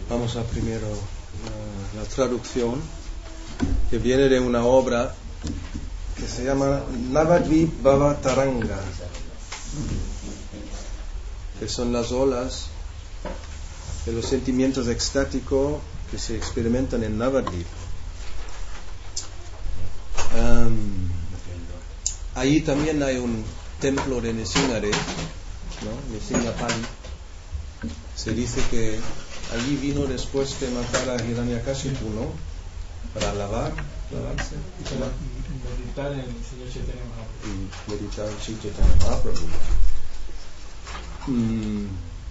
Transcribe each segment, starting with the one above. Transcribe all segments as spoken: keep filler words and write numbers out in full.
Vamos a primero uh, la traducción, que viene de una obra que se llama Navadvip Bhava Taranga, que son las olas de los sentimientos extáticos que se experimentan en Navadvip. Um, ahí también hay un templo de Nrsimhadev, ¿no? Nrsimhapali. Se dice que allí vino después de matar a Hiranyakashipu, ¿no? Para lavar, lavarse y para meditar en el Señor Chaitanya Mahaprabhu. Y meditar en Sri Chaitanya Mahaprabhu. Mm.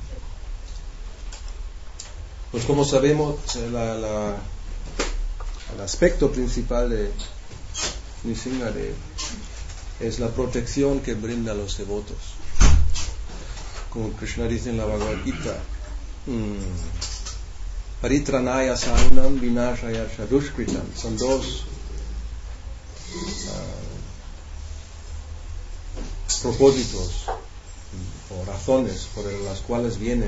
Pues como sabemos, la, la, el aspecto principal de Nrsimhadev es la protección que brinda a los devotos. Como Krishna dice en la Bhagavad Gita, Paritranaya Saunam Vinashaya Shadushkritam. Son dos uh, propósitos o razones por las cuales viene,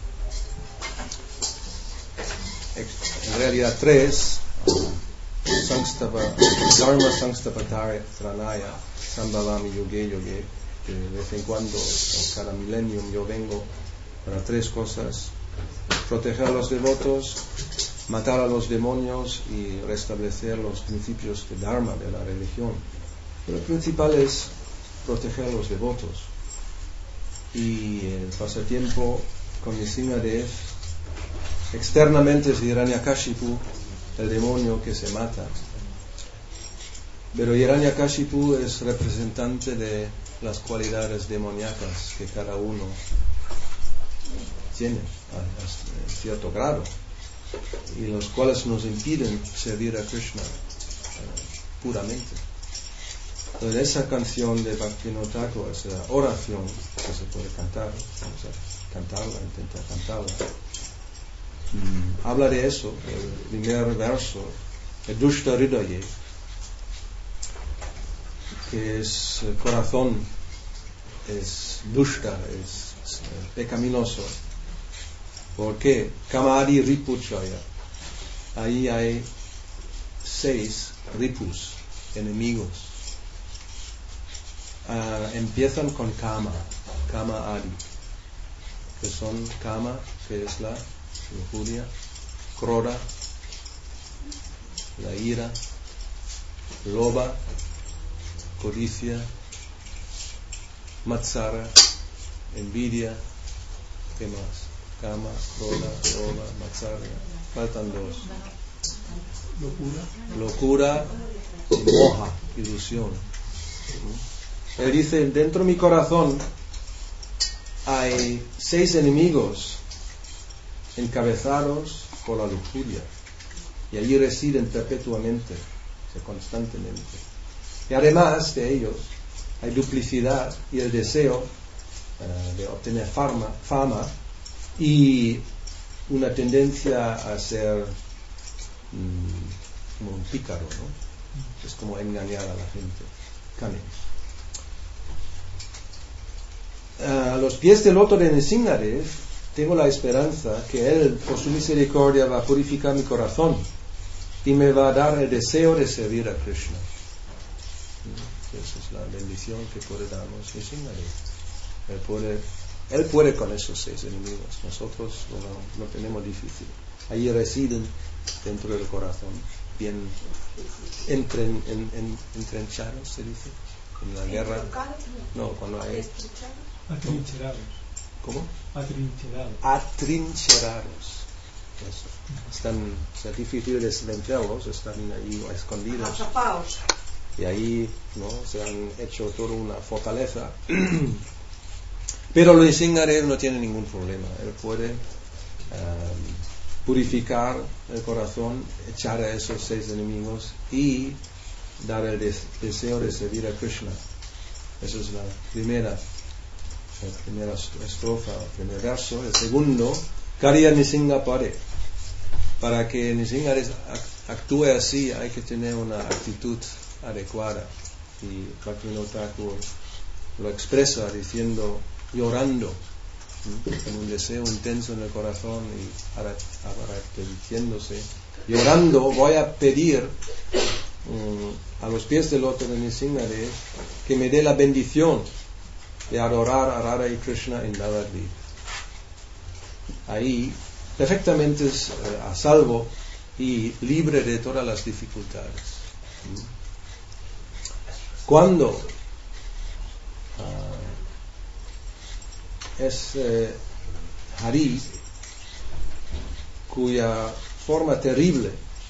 en realidad tres, Samstapa, Dharma Samstapatranaya Sambhavami Yoge Yoge, que de vez en cuando, o cada milenium, yo vengo para tres cosas: proteger a los devotos, matar a los demonios y restablecer los principios de Dharma, de la religión. Pero el principal es proteger a los devotos. Y el pasatiempo con Nrsimhadev externamente es Hiranyakashipu, el demonio que se mata. Pero Hiranyakashipu es representante de las cualidades demoníacas que cada uno tiene a, a cierto grado, y los cuales nos impiden servir a Krishna uh, puramente. Entonces, esa canción de Bhaktivinoda Thakur, esa oración que se puede cantar, vamos a cantarla, intentar cantarla, mm, habla de eso. El primer verso, el Dushta Hridaye, que es el corazón, es dushta, es, es pecaminoso. ¿Por qué? Kamadi Ripuchaya. Ahí hay seis ripus, enemigos. Uh, empiezan con Kama, Kama Adi, que son Kama, que es la lujuria, Krodha, la ira, Loba, codicia, Matsara, envidia, ¿qué más? Kama, Krodha, Loba, Matsara, faltan dos. Locura. Locura y moha, ilusión. Él dice, dentro de mi corazón hay seis enemigos encabezados por la lujuria, y allí residen perpetuamente, constantemente. Y además de ellos hay duplicidad y el deseo uh, de obtener fama, fama y una tendencia a ser mm, como un pícaro, ¿no? Es como engañar a la gente. Cunning. A los pies del loto de Nrsimhadev tengo la esperanza que Él, por su misericordia, va a purificar mi corazón y me va a dar el deseo de servir a Krishna. Esa es la bendición que puede darnos Nrsimhadev. Él puede, él puede con esos seis enemigos. Nosotros no, no tenemos difícil. Allí residen dentro del corazón, bien entren, en, en, entrenchados, se dice, en la guerra. No, cuando hay... Atrincherados. ¿Cómo? Atrincherados. Atrincherados. Eso. Están, o sea, difíciles vencerlos, están ahí escondidos. Y ahí, ¿no?, se han hecho toda una fortaleza. Pero Nrsimhadev no tiene ningún problema. Él puede um, purificar el corazón, echar a esos seis enemigos y dar el des- deseo de servir a Krishna. Esa es la primera, la primera estrofa, el primer verso. El segundo, Karya Nrsimha Pare. Para que Nrsimhadev actúe así hay que tener una actitud adecuada, y Bhaktivinoda Thakur lo expresa diciendo, llorando, ¿sí? Con un deseo intenso en el corazón y arrepintiéndose, llorando, voy a pedir um, a los pies del loto de Nrsimhadev que me dé la bendición de adorar a Radha y Krishna en Navadvip. Ahí perfectamente es, eh, a salvo y libre de todas las dificultades. Cuando uh, es eh, Hari, cuya forma terrible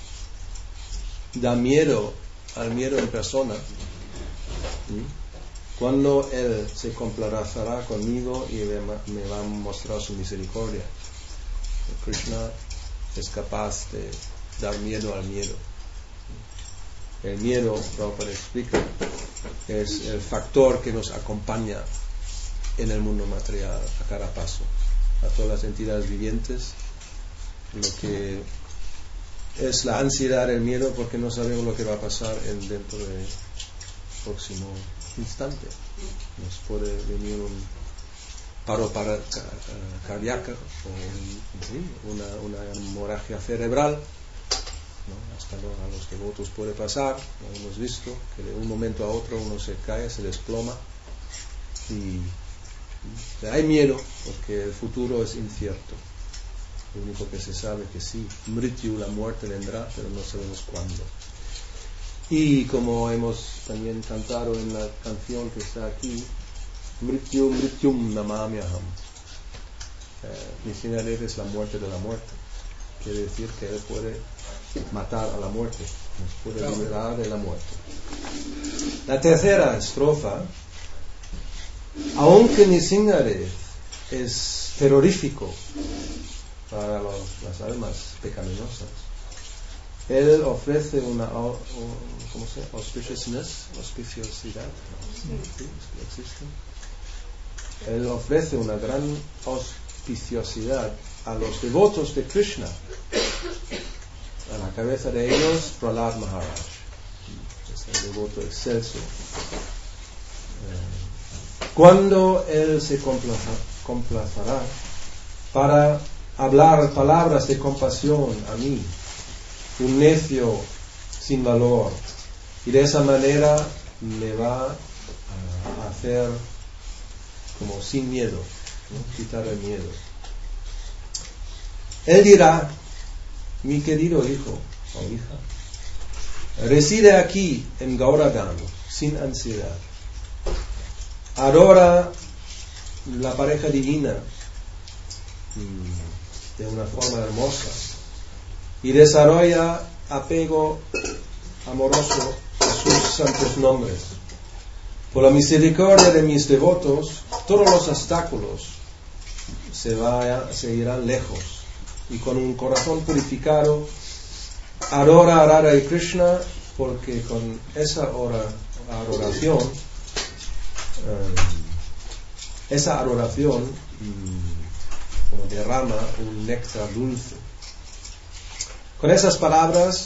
da miedo al miedo en persona, ¿sí? Cuando él se complacerá conmigo y me va a mostrar su misericordia. Krishna es capaz de dar miedo al miedo. El miedo, Prabhupada explica, es el factor que nos acompaña en el mundo material a cada paso. A todas las entidades vivientes, lo que es la ansiedad, el miedo, porque no sabemos lo que va a pasar en, dentro del próximo instante. Nos puede venir un paro para, uh, cardíaco o un, ¿sí? una, una hemorragia cerebral, ¿no? Hasta lo, a los devotos puede pasar, lo hemos visto, que de un momento a otro uno se cae, se desploma y, y hay miedo porque el futuro es incierto. Lo único que se sabe que sí, Mrityu, la muerte vendrá, pero no sabemos cuándo. Y como hemos también cantado en la canción que está aquí, Mrityu Mrityum Namamyaham, eh, Nrsimhadev es la muerte de la muerte. Quiere decir que él puede matar a la muerte, nos puede liberar de la muerte. La tercera estrofa, aunque Nrsimhadev es terrorífico para los, las almas pecaminosas, él ofrece una, ¿cómo se llama? Auspiciousness, auspiciosidad, ¿no? Sí, existe. Él ofrece una gran auspiciosidad a los devotos de Krishna. A la cabeza de ellos, Prahlad Maharaj, es el devoto excelso. Cuando él se complacerá para hablar palabras de compasión a mí, un necio sin valor, y de esa manera me va a hacer como sin miedo, ¿no? Quitar el miedo. Él dirá: mi querido hijo o hija, reside aquí en Gauradam sin ansiedad, adora la pareja divina de una forma hermosa y desarrolla apego amoroso a sus santos nombres. Por la misericordia de mis devotos, todos los obstáculos se, vaya, se irán lejos, y con un corazón purificado adora a Radha y Krishna, porque con esa ora, adoración um, esa adoración um, como derrama un néctar dulce. Con esas palabras,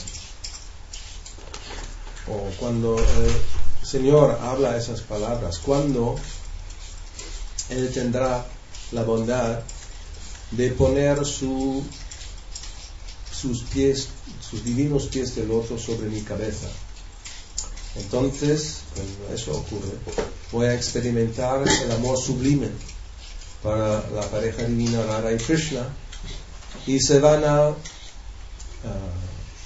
o cuando el Señor habla esas palabras, cuando Él tendrá la bondad de poner su, sus pies, sus divinos pies de loto sobre mi cabeza, entonces, cuando eso ocurre, voy a experimentar el amor sublime para la pareja divina Radha y Krishna, y se van a uh,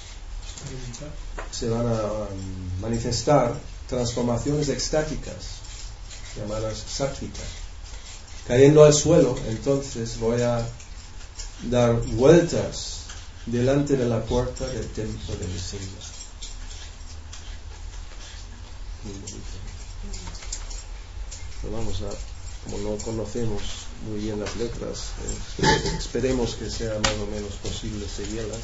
se van a um, manifestar transformaciones extáticas llamadas sattvika. Cayendo al suelo, entonces voy a dar vueltas delante de la puerta del templo de Nrsimha. Pero vamos a, como no conocemos muy bien las letras, eh, esperemos que sea más o menos posible seguirlas.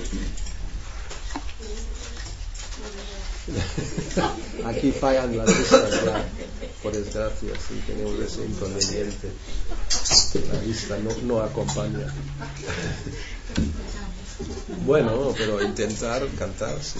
Aquí fallan las vistas ya, por desgracia, sí tenemos ese inconveniente. La vista no, no acompaña. Bueno, pero intentar cantar, sí.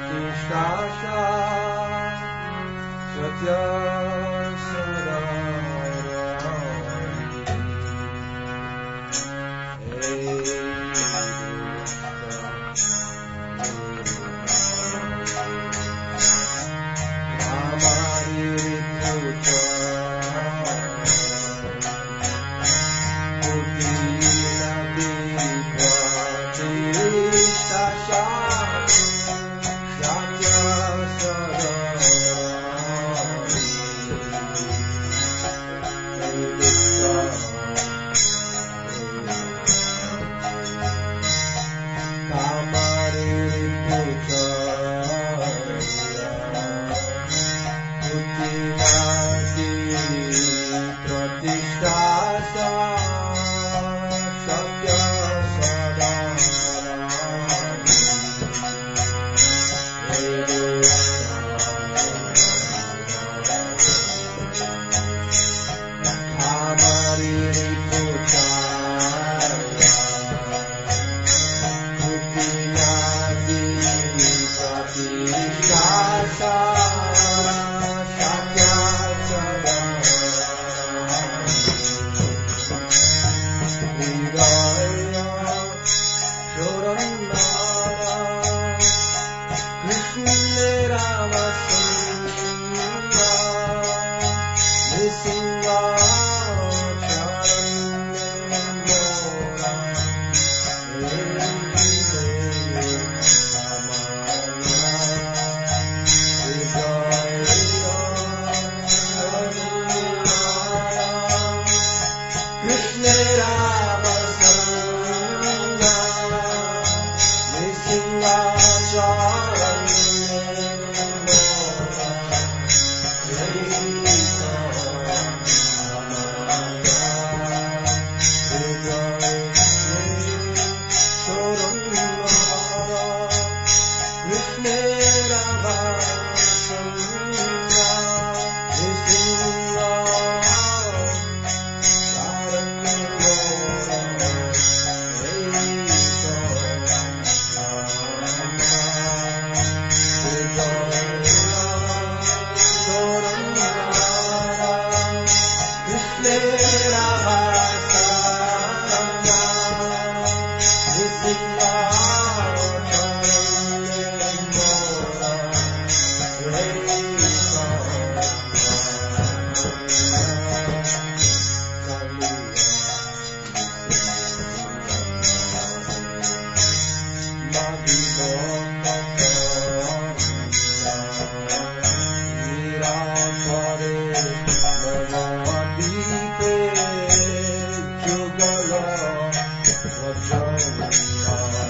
Jugala, Vajra,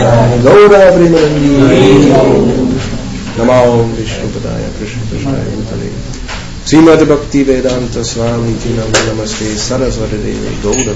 Gaura Premanandi Namo Vishnupadaya Krishna Krishna Bhutale Srimad Bhakti Vedanta Swami Tinam Namaste Saraswati Devi Gaura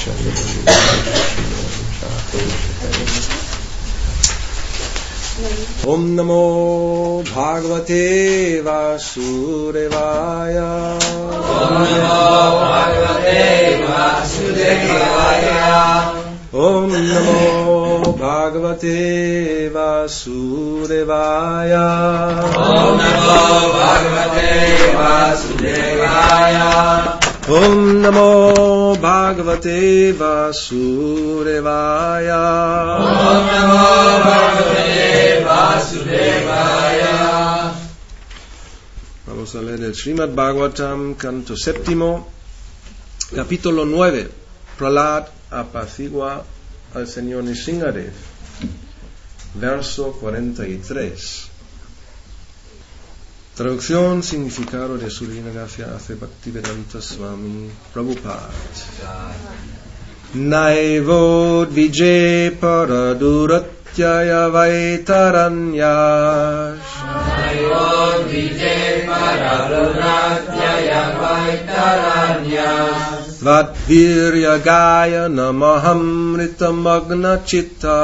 Om Namo Bhagavate Vasudevaya Om Namo Bhagavate Vasudevaya Om Namo Bhagavate Vasudevaya Om Namo Bhagavate Vasudevaya Om Namo Bhagavate Vasudevaya Om Namo Bhagavate Vasudevaya. Vamos a leer el Srimad Bhagavatam, canto séptimo, capítulo nueve. Prahlad apacigua al señor Nrsingadev, verso cuarenta y tres. Traducción, significado de su divina gracia hace Bhaktivedanta Swami Prabhupada. Naivod vijay paraduratyaya vaitaranyash Naivod vijay paraduratyaya vaitaranyash Vadviryagaya namahamritamagna chitta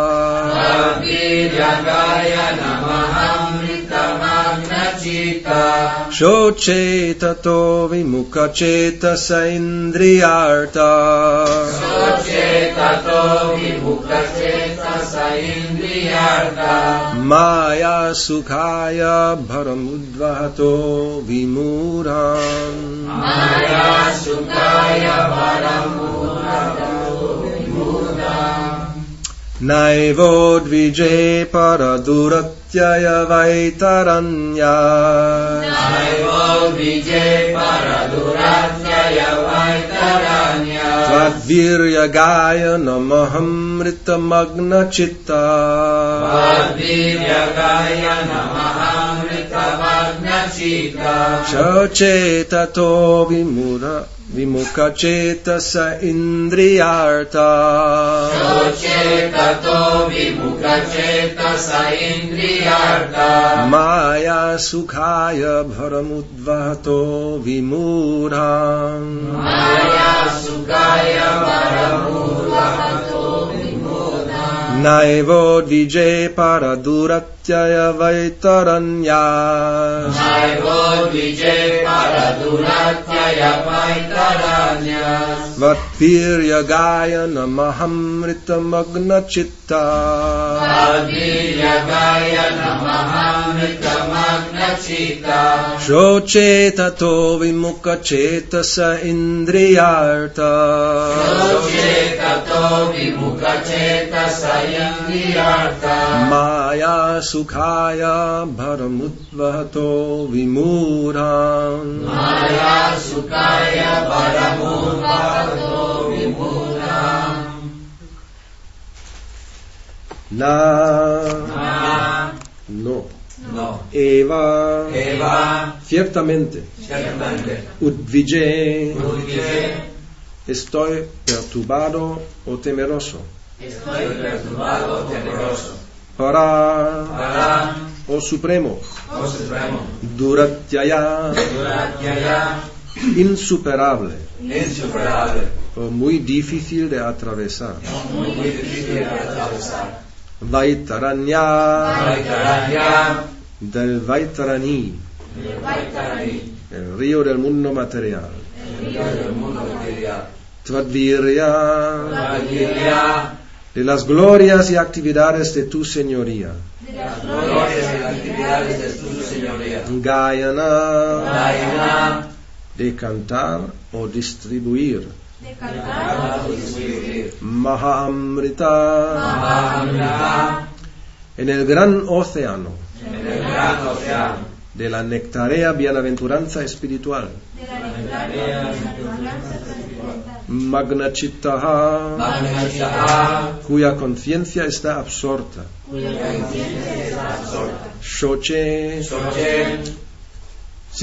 Vadviryagaya namahamritamagna chitta Shoche tato vimukacheta saindriyarta Shoche tato vimukacheta saindriyarta Maya sukhaya bharamudvahato vimuram Maya sukhaya bharamudvahato vimuram Naivod vijay paraduratyaya vaitaranyash Naivod vijay paraduratyaya vaitaranyash Vadviryagaya namahamritamagna chitta Vadviryagaya namahamritamagna chitta Shoche tato vimura vimukacheta sa indriyarta Shoche tato vimukacheta saindriyarta Maya sukhaya bharamudvahato vimuram Maya sukhaya bharamudvahato vimuram Naivod vijay paraduratyaya vaitaranyash Naivod vijay paraduratyaya vaitaranyash Vatviryagaya namahamritamagna chitta Vadviryagaya namahamritamagna chitta Shoche tato vimukacheta sa indriyarta Shoche tato vimukacheta saindriyarta Maya sukhaya bharamudvahato vimuram Maya sukhaya bharamudvahato vimuram Na Na No No Eva Eva Ciertamente Ciertamente Udvije Udvije Estoy perturbado o temeroso Estoy perturbado, temeroso Para Para Oh Supremo Oh Supremo Duratyaya Duratyaya Insuperable Insuperable o muy difícil de atravesar Muy difícil de atravesar Vaitaranya Vaitaranya del Vaitarani Vaitarani el río del mundo material El río del mundo material Tvadvirya Vadvirya de las glorias y actividades de tu señoría Las glorias y actividades de tu señoría Gayana Gayana de cantar o distribuir de cantar o distribuir Mahamrita Mahamrita en el gran océano en el gran océano de la nectarea bienaventuranza espiritual Magnachittaha Magnachittaha cuya conciencia está absorta Shoche Shoche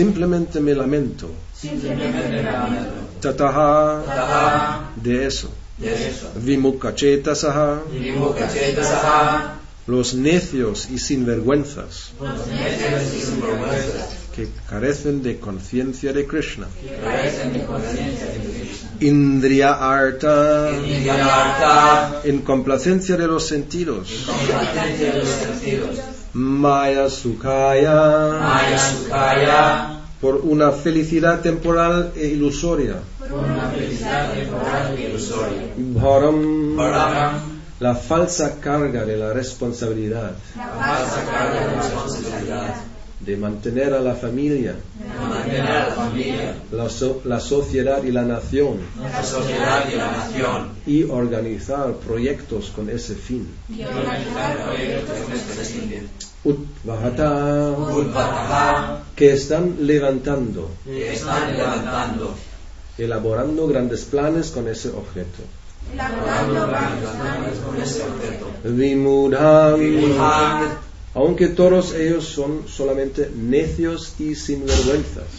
simplemente me lamento simplemente me lamento Tataha Tataha de eso Vimukachetasaha, Vimukachetasaha, los necios y sinvergüenzas, los necios y sinvergüenzas, que carecen de conciencia de Krishna. que carecen de conciencia de Krishna. Indriya arta, Indriya-arta, en complacencia de los sentidos. complacencia de los sentidos. Maya sukaya, Maya-sukaya, por una felicidad temporal e ilusoria. por una felicidad temporal y ilusoria. Bharam, Bharam, la falsa carga de la responsabilidad la falsa carga de responsabilidad, de mantener a la familia, de mantener a la familia, la, so- la sociedad y la nación, la sociedad y la nación, y organizar proyectos con ese fin. y organizar proyectos con este fin. Utvahata, Utvataha, que están levantando, que están levantando, elaborando grandes planes con ese objeto. elaborando grandes planes con este objeto. Vimudham, Vimudham, aunque todos ellos son solamente necios y sinvergüenzas.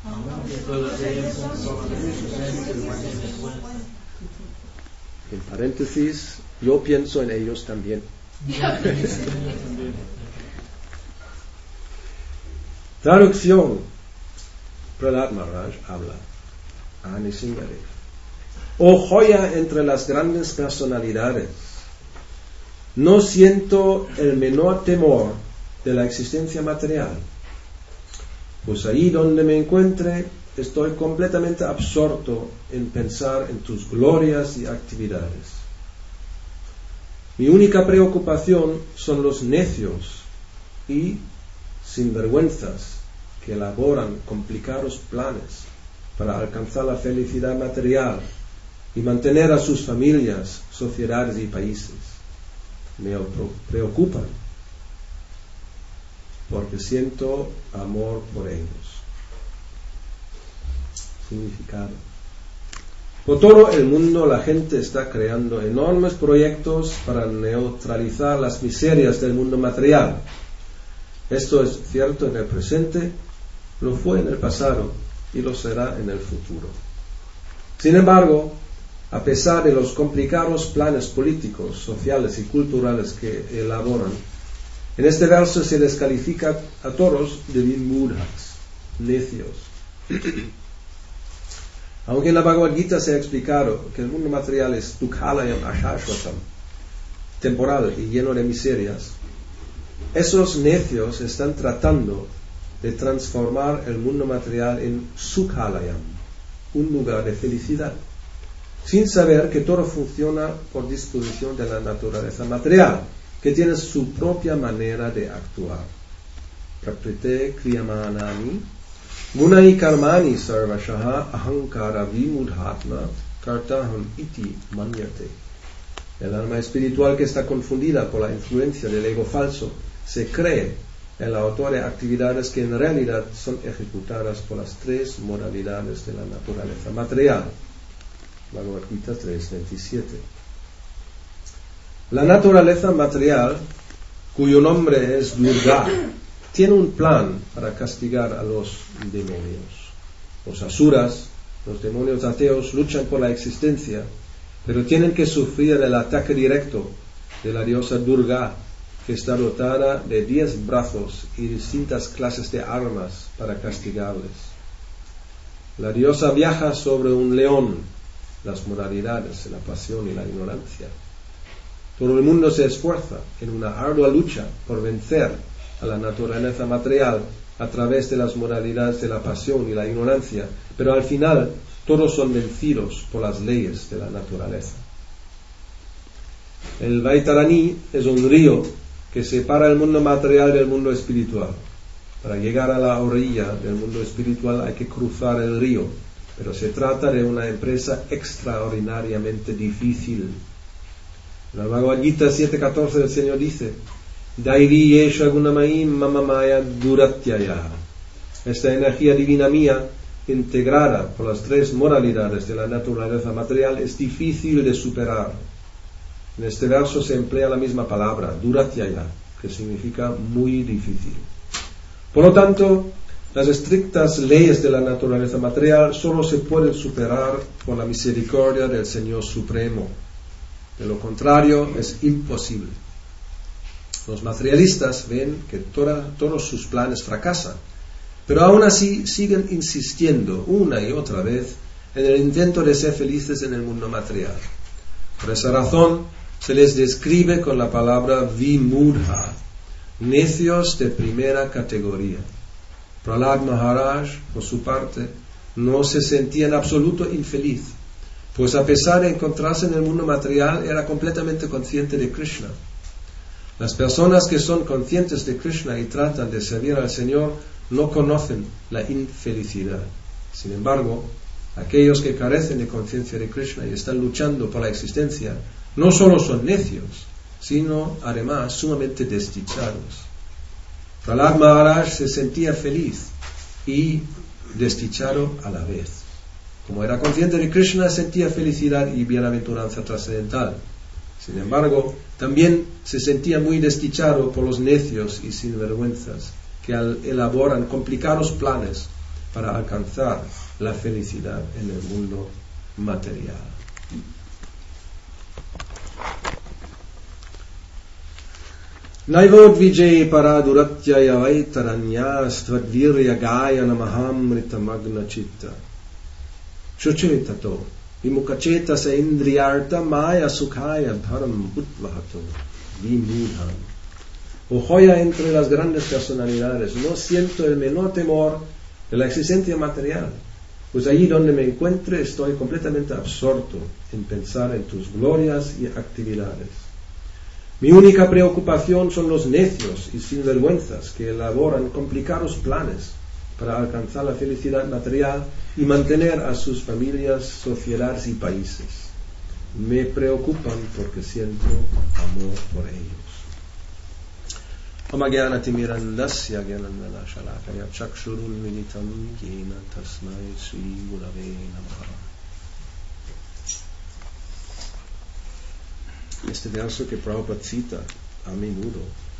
En paréntesis, yo pienso en ellos también. Traducción. Prahlad Maharaj habla a Nrsimhadev. Oh joya entre las grandes personalidades, no siento el menor temor de la existencia material, pues ahí donde me encuentre estoy completamente absorto en pensar en tus glorias y actividades. Mi única preocupación son los necios y sinvergüenzas que elaboran complicados planes para alcanzar la felicidad material y mantener a sus familias, sociedades y países. Me preocupan porque siento amor por ellos. Significado. Por todo el mundo la gente está creando enormes proyectos para neutralizar las miserias del mundo material. Esto es cierto en el presente, lo fue en el pasado y lo será en el futuro. Sin embargo, a pesar de los complicados planes políticos, sociales y culturales que elaboran, en este verso se les califica a todos de vimudhas, necios. Aunque en la Bhagavad Gita se ha explicado que el mundo material es dukhalayam ashashvatam, temporal y lleno de miserias, esos necios están tratando de transformar el mundo material en sukhalayam, un lugar de felicidad, sin saber que todo funciona por disposición de la naturaleza material, que tiene su propia manera de actuar. Prakrite kriyamanani gunai karmani sarvashaha ahankara vimudhatma kartaham iti manyate. El alma espiritual que está confundida por la influencia del ego falso se cree el autor de actividades que en realidad son ejecutadas por las tres modalidades de la naturaleza material. Bhagavad Gita tres veintisiete. La naturaleza material, cuyo nombre es Durga, tiene un plan para castigar a los demonios. Los asuras, los demonios ateos, luchan por la existencia, pero tienen que sufrir el ataque directo de la diosa Durga, que está dotada de diez brazos y distintas clases de armas para castigarles. La diosa viaja sobre un león, las modalidades de la pasión y la ignorancia. Todo el mundo se esfuerza en una ardua lucha por vencer a la naturaleza material a través de las modalidades de la pasión y la ignorancia, pero al final todos son vencidos por las leyes de la naturaleza. El Vaitarani es un río que separa el mundo material del mundo espiritual. Para llegar a la orilla del mundo espiritual hay que cruzar el río, pero se trata de una empresa extraordinariamente difícil. En la Bhagavad Gita siete catorce el Señor dice: Daivi yesha gunamaim mamamaya duratyaya. Esta energía divina mía, integrada por las tres moralidades de la naturaleza material, es difícil de superar. En este verso se emplea la misma palabra, duratyaya, que significa muy difícil. Por lo tanto, las estrictas leyes de la naturaleza material solo se pueden superar por la misericordia del Señor Supremo. De lo contrario, es imposible. Los materialistas ven que toda, todos sus planes fracasan, pero aún así siguen insistiendo una y otra vez en el intento de ser felices en el mundo material. Por esa razón se les describe con la palabra vimudha, necios de primera categoría. Prahlad Maharaj, por su parte, no se sentía en absoluto infeliz, pues a pesar de encontrarse en el mundo material era completamente consciente de Krishna. Las personas que son conscientes de Krishna y tratan de servir al Señor no conocen la infelicidad. Sin embargo, aquellos que carecen de conciencia de Krishna y están luchando por la existencia no solo son necios, sino además sumamente desdichados. Prahlad Maharaj se sentía feliz y desdichado a la vez. Como era consciente de Krishna, sentía felicidad y bienaventuranza trascendental. Sin embargo, también se sentía muy desdichado por los necios y sinvergüenzas que elaboran complicados planes para alcanzar la felicidad en el mundo material. Naivod vijay paraduratyaya vaitaranyas tvadvirya gayana mahamrita magna chitta chuchitato vimukacheta se indriyarta maya sukhaya dharam utvahato vimudhan. O joya entre las grandes personalidades, no siento el menor temor de la existencia material, pues allí donde me encuentre estoy completamente absorto en pensar en tus glorias y actividades. Mi única preocupación son los necios y sinvergüenzas que elaboran complicados planes para alcanzar la felicidad material y mantener a sus familias, sociedades y países. Me preocupan porque siento amor por ellos. Omagyan atimirandasya gyanandana shalakaya chakshurul minitam yena tasmai sri gurave namaha. Este verso que Prabhupada cita a menudo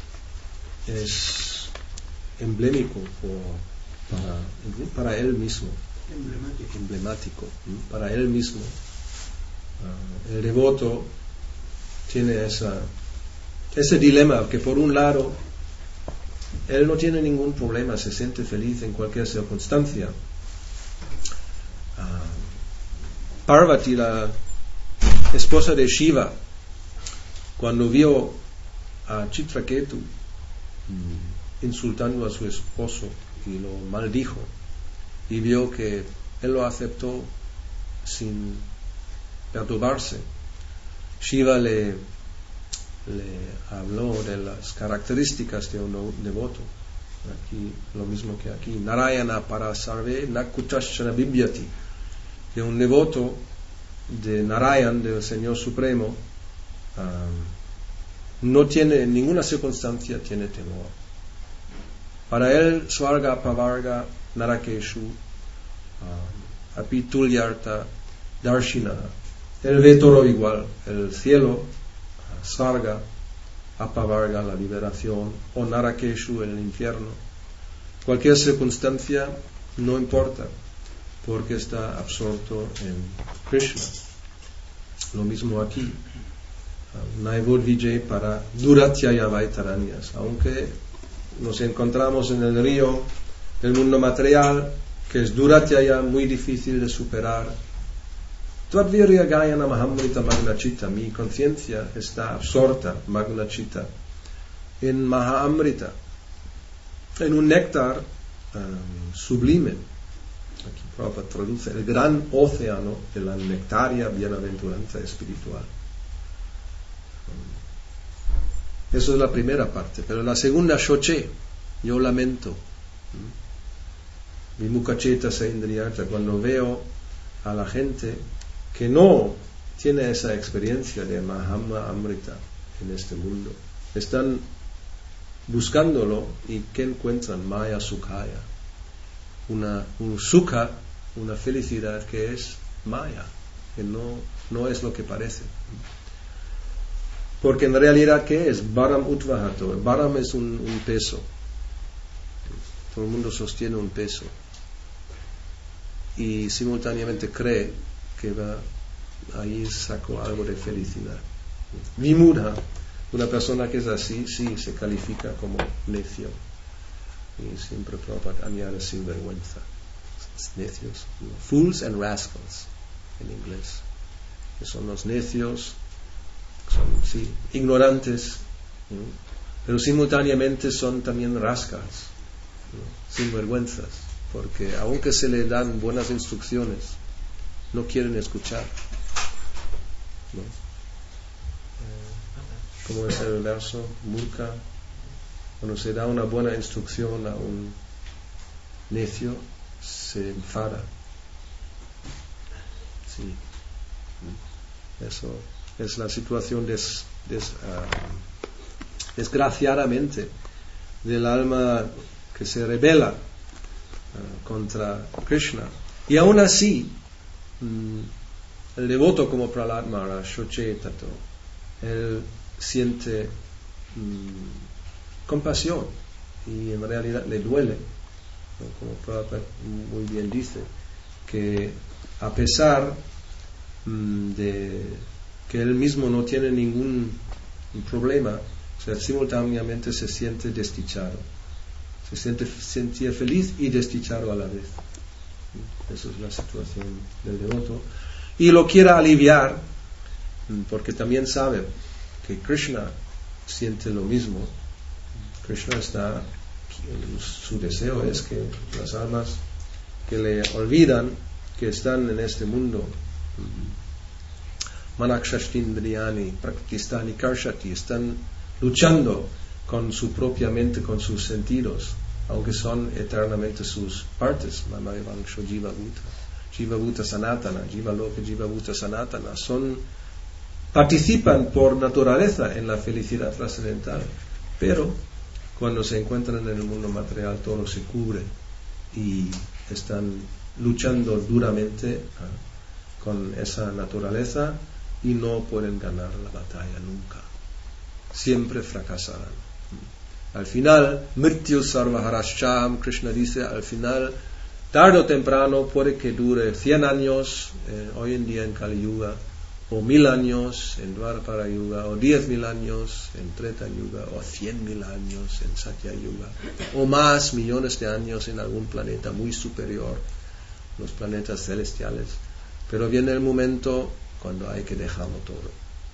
es emblemático por, para, para él mismo, emblemático, emblemático para él mismo. Uh, el devoto tiene esa, ese dilema que por un lado él no tiene ningún problema, se siente feliz en cualquier circunstancia. Uh, Parvati, la esposa de Shiva, cuando vio a Chitraketu mm, insultando a su esposo y lo maldijo, y vio que él lo aceptó sin perturbarse, Shiva le, le habló de las características de un devoto. Aquí lo mismo que aquí, Narayana para sarve nakutashana bibyati, de un devoto de Narayan, del Señor Supremo. Um, no tiene en ninguna circunstancia tiene temor. Para él Swarga Pavarga Narakeshu um, Apitulyarta Darshina, él ve todo igual, el cielo, uh, Swarga, Apavarga, la liberación, o Narakeshu, el infierno. Cualquier circunstancia no importa, porque está absorto en Krishna. Lo mismo aquí. Naivod Vijay para Duratyaya Vaitaranyas. Aunque nos encontramos en el río del mundo material, que es Duratyaya, muy difícil de superar. Tvadvirya Gayana Mahamrita Magna Chitta, mi conciencia está absorta, Magna Chitta, en Mahamrita, en un néctar um, sublime. Aquí Prabhupada traduce el gran océano de la nectaria bienaventuranza espiritual. Eso es la primera parte, pero la segunda, shoche, yo lamento. Mi mukacheta se indriyarta, cuando veo a la gente que no tiene esa experiencia de Mahama Amrita en este mundo, están buscándolo y que encuentran Maya Sukhaya, una, un sukha, una felicidad que es Maya, que no, no es lo que parece. Porque en realidad, ¿qué es? Bharam Utvahato. Bharam es un, un peso. Todo el mundo sostiene un peso. Y simultáneamente cree que va, ahí sacó algo de felicidad. Vimudha, una persona que es así, sí, se califica como necio. Y siempre Prabhupada añade sinvergüenza. Necios. Fools and rascals, en inglés. Que son los necios, son, sí, ignorantes, ¿no? Pero simultáneamente son también rascals, ¿no? Sinvergüenzas, porque aunque se le dan buenas instrucciones, no quieren escuchar, ¿no? Como es el verso, Murka, cuando se da una buena instrucción a un necio, se enfada. Sí. Eso es la situación des, des, uh, desgraciadamente del alma que se rebela uh, contra Krishna. Y aún así, um, el devoto como Prahlad Maharaj, Shoche Tato, él siente um, compasión y en realidad le duele, ¿no? Como Prabhupada muy bien dice, que a pesar um, de que él mismo no tiene ningún problema, o sea, simultáneamente se siente desdichado, se siente sentía feliz y desdichado a la vez. Esa es la situación del devoto, y lo quiere aliviar porque también sabe que Krishna siente lo mismo. Krishna está, su deseo es que las almas que le olvidan, que están en este mundo, Manakshashtindriyani, Praktistani Karshati, están luchando con su propia mente, con sus sentidos, aunque son eternamente sus partes. Mamaivansho Jiva Bhuta, Jiva Bhuta Sanatana, Jiva Loka Jiva Bhuta Sanatana, son, participan por naturaleza en la felicidad trascendental, pero cuando se encuentran en el mundo material todo se cubre y están luchando duramente uh, con esa naturaleza y no pueden ganar la batalla nunca, siempre fracasarán. Al final, Mrityu Sarvaharasham, Krishna dice, al final, tarde o temprano, puede que dure cien años, eh, hoy en día en Kali Yuga, o mil años en Dvapara Yuga, o diez mil años en Treta Yuga, o cien mil años en Satya Yuga, o más millones de años en algún planeta muy superior, los planetas celestiales. Pero viene el momento cuando hay que dejarlo todo.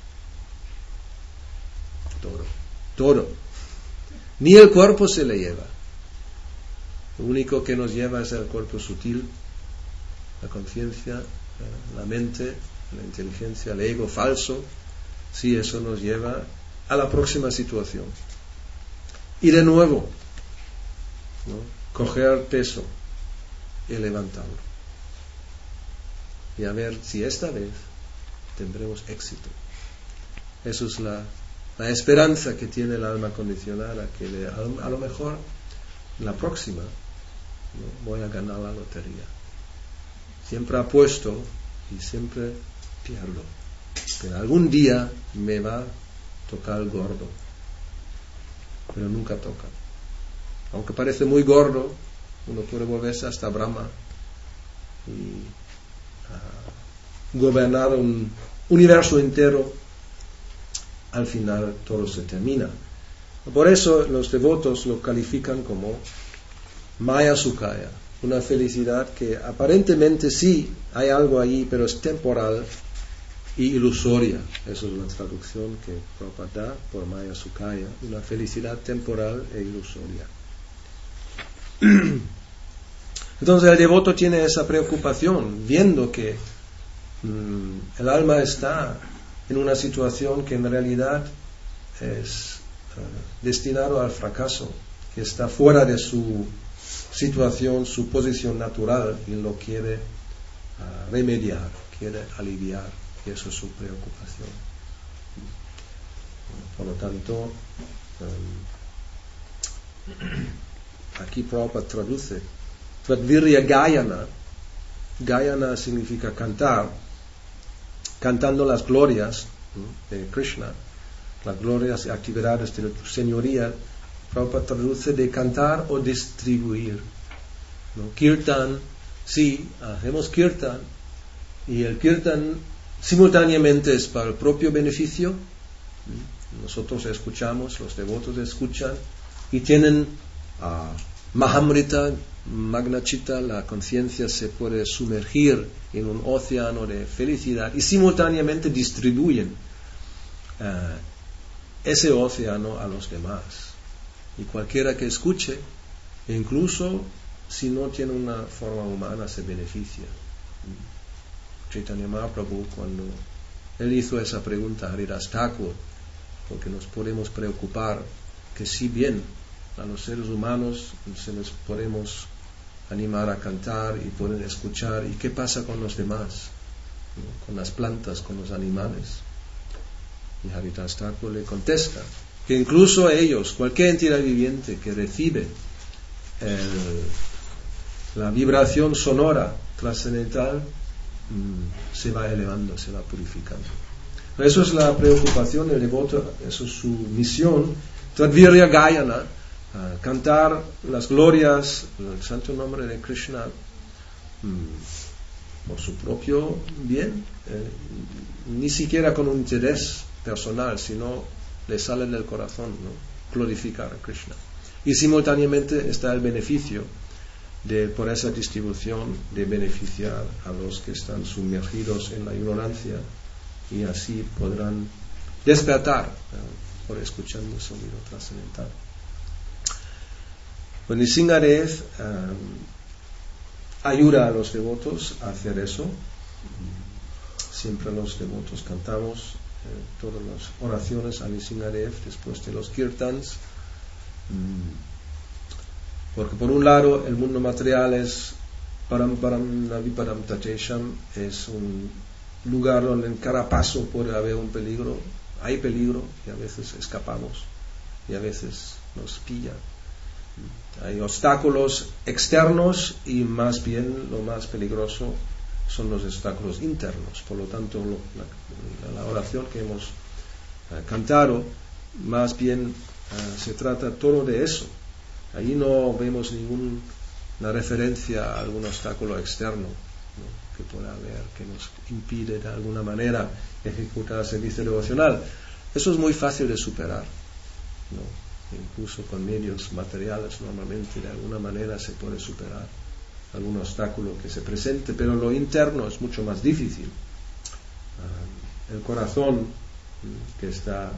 Todo. Todo. Ni el cuerpo se le lleva. Lo único que nos lleva es el cuerpo sutil, la conciencia, la mente, la inteligencia, el ego falso. Sí, eso nos lleva a la próxima situación. Y de nuevo, ¿no? Coger peso y levantarlo. Y a ver si esta vez tendremos éxito. Eso es la, la esperanza que tiene el alma condicionada, que le, a, a lo mejor la próxima, ¿no? Voy a ganar la lotería. Siempre apuesto y siempre pierdo, pero algún día me va a tocar el gordo, pero nunca toca. Aunque parece muy gordo, uno puede volverse hasta Brahma y uh, gobernar un universo entero. Al final todo se termina. Por eso los devotos lo califican como Maya Sukaya, una felicidad que aparentemente sí hay algo ahí, pero es temporal y ilusoria. Esa es la traducción que Prabhupada da por Maya Sukaya, una felicidad temporal e ilusoria. Entonces el devoto tiene esa preocupación, viendo que mmm, el alma está en una situación que en realidad es uh, destinado al fracaso, que está fuera de su situación, su posición natural, y lo quiere uh, remediar, quiere aliviar, y eso es su preocupación. Por lo tanto, um, aquí Prabhupada traduce Tvatvirya Gayana. Gayana significa cantar, cantando las glorias, ¿no?, de Krishna, las glorias y actividades de tu señoría. Prabhupada traduce de cantar o distribuir, ¿no? Kirtan, sí, hacemos kirtan, y el kirtan simultáneamente es para el propio beneficio Nosotros escuchamos, los devotos escuchan y tienen uh, Mahamrita, Magnachita, la conciencia se puede sumergir en un océano de felicidad y simultáneamente distribuyen uh, ese océano a los demás. Y cualquiera que escuche, incluso si no tiene una forma humana, se beneficia. Chaitanya Mahaprabhu, cuando él hizo esa pregunta a Haridas Thakur, porque nos podemos preocupar que si bien a los seres humanos se les podemos animar a cantar y pueden escuchar, ¿y qué pasa con los demás? ¿No? Con las plantas, con los animales. Y Haridas Thakur le contesta que incluso ellos, cualquier entidad viviente que recibe el, la vibración sonora trascendental, mmm, se va elevando, se va purificando. Eso es la preocupación del devoto, eso es su misión. Tadvirya Gayana, uh, cantar las glorias, el santo nombre de Krishna mmm, por su propio bien, eh, ni siquiera con un interés personal, sino le sale del corazón, ¿no? Glorificar a Krishna. Y simultáneamente está el beneficio de, por esa distribución, de beneficiar a los que están sumergidos en la ignorancia y así podrán despertar, ¿no? Por escuchando el sonido trascendental. Bueno, Nrsingadev um, ayuda a los devotos a hacer eso. Siempre los devotos cantamos Eh, todas las oraciones a Nrsingadev después de los kirtans, mm, porque por un lado el mundo material es param param naviparam tatesham, es un lugar donde en cada paso puede haber un peligro, hay peligro y a veces escapamos y a veces nos pilla, hay obstáculos externos y más bien lo más peligroso son los obstáculos internos. Por lo tanto, lo, la, la oración que hemos uh, cantado, más bien uh, se trata todo de eso. Ahí no vemos ninguna referencia a algún obstáculo externo, ¿no? Que pueda haber, que nos impide de alguna manera ejecutar el servicio devocional. Eso es muy fácil de superar, ¿no? Incluso con medios materiales normalmente de alguna manera se puede superar algún obstáculo que se presente, pero lo interno es mucho más difícil. Uh, el corazón que está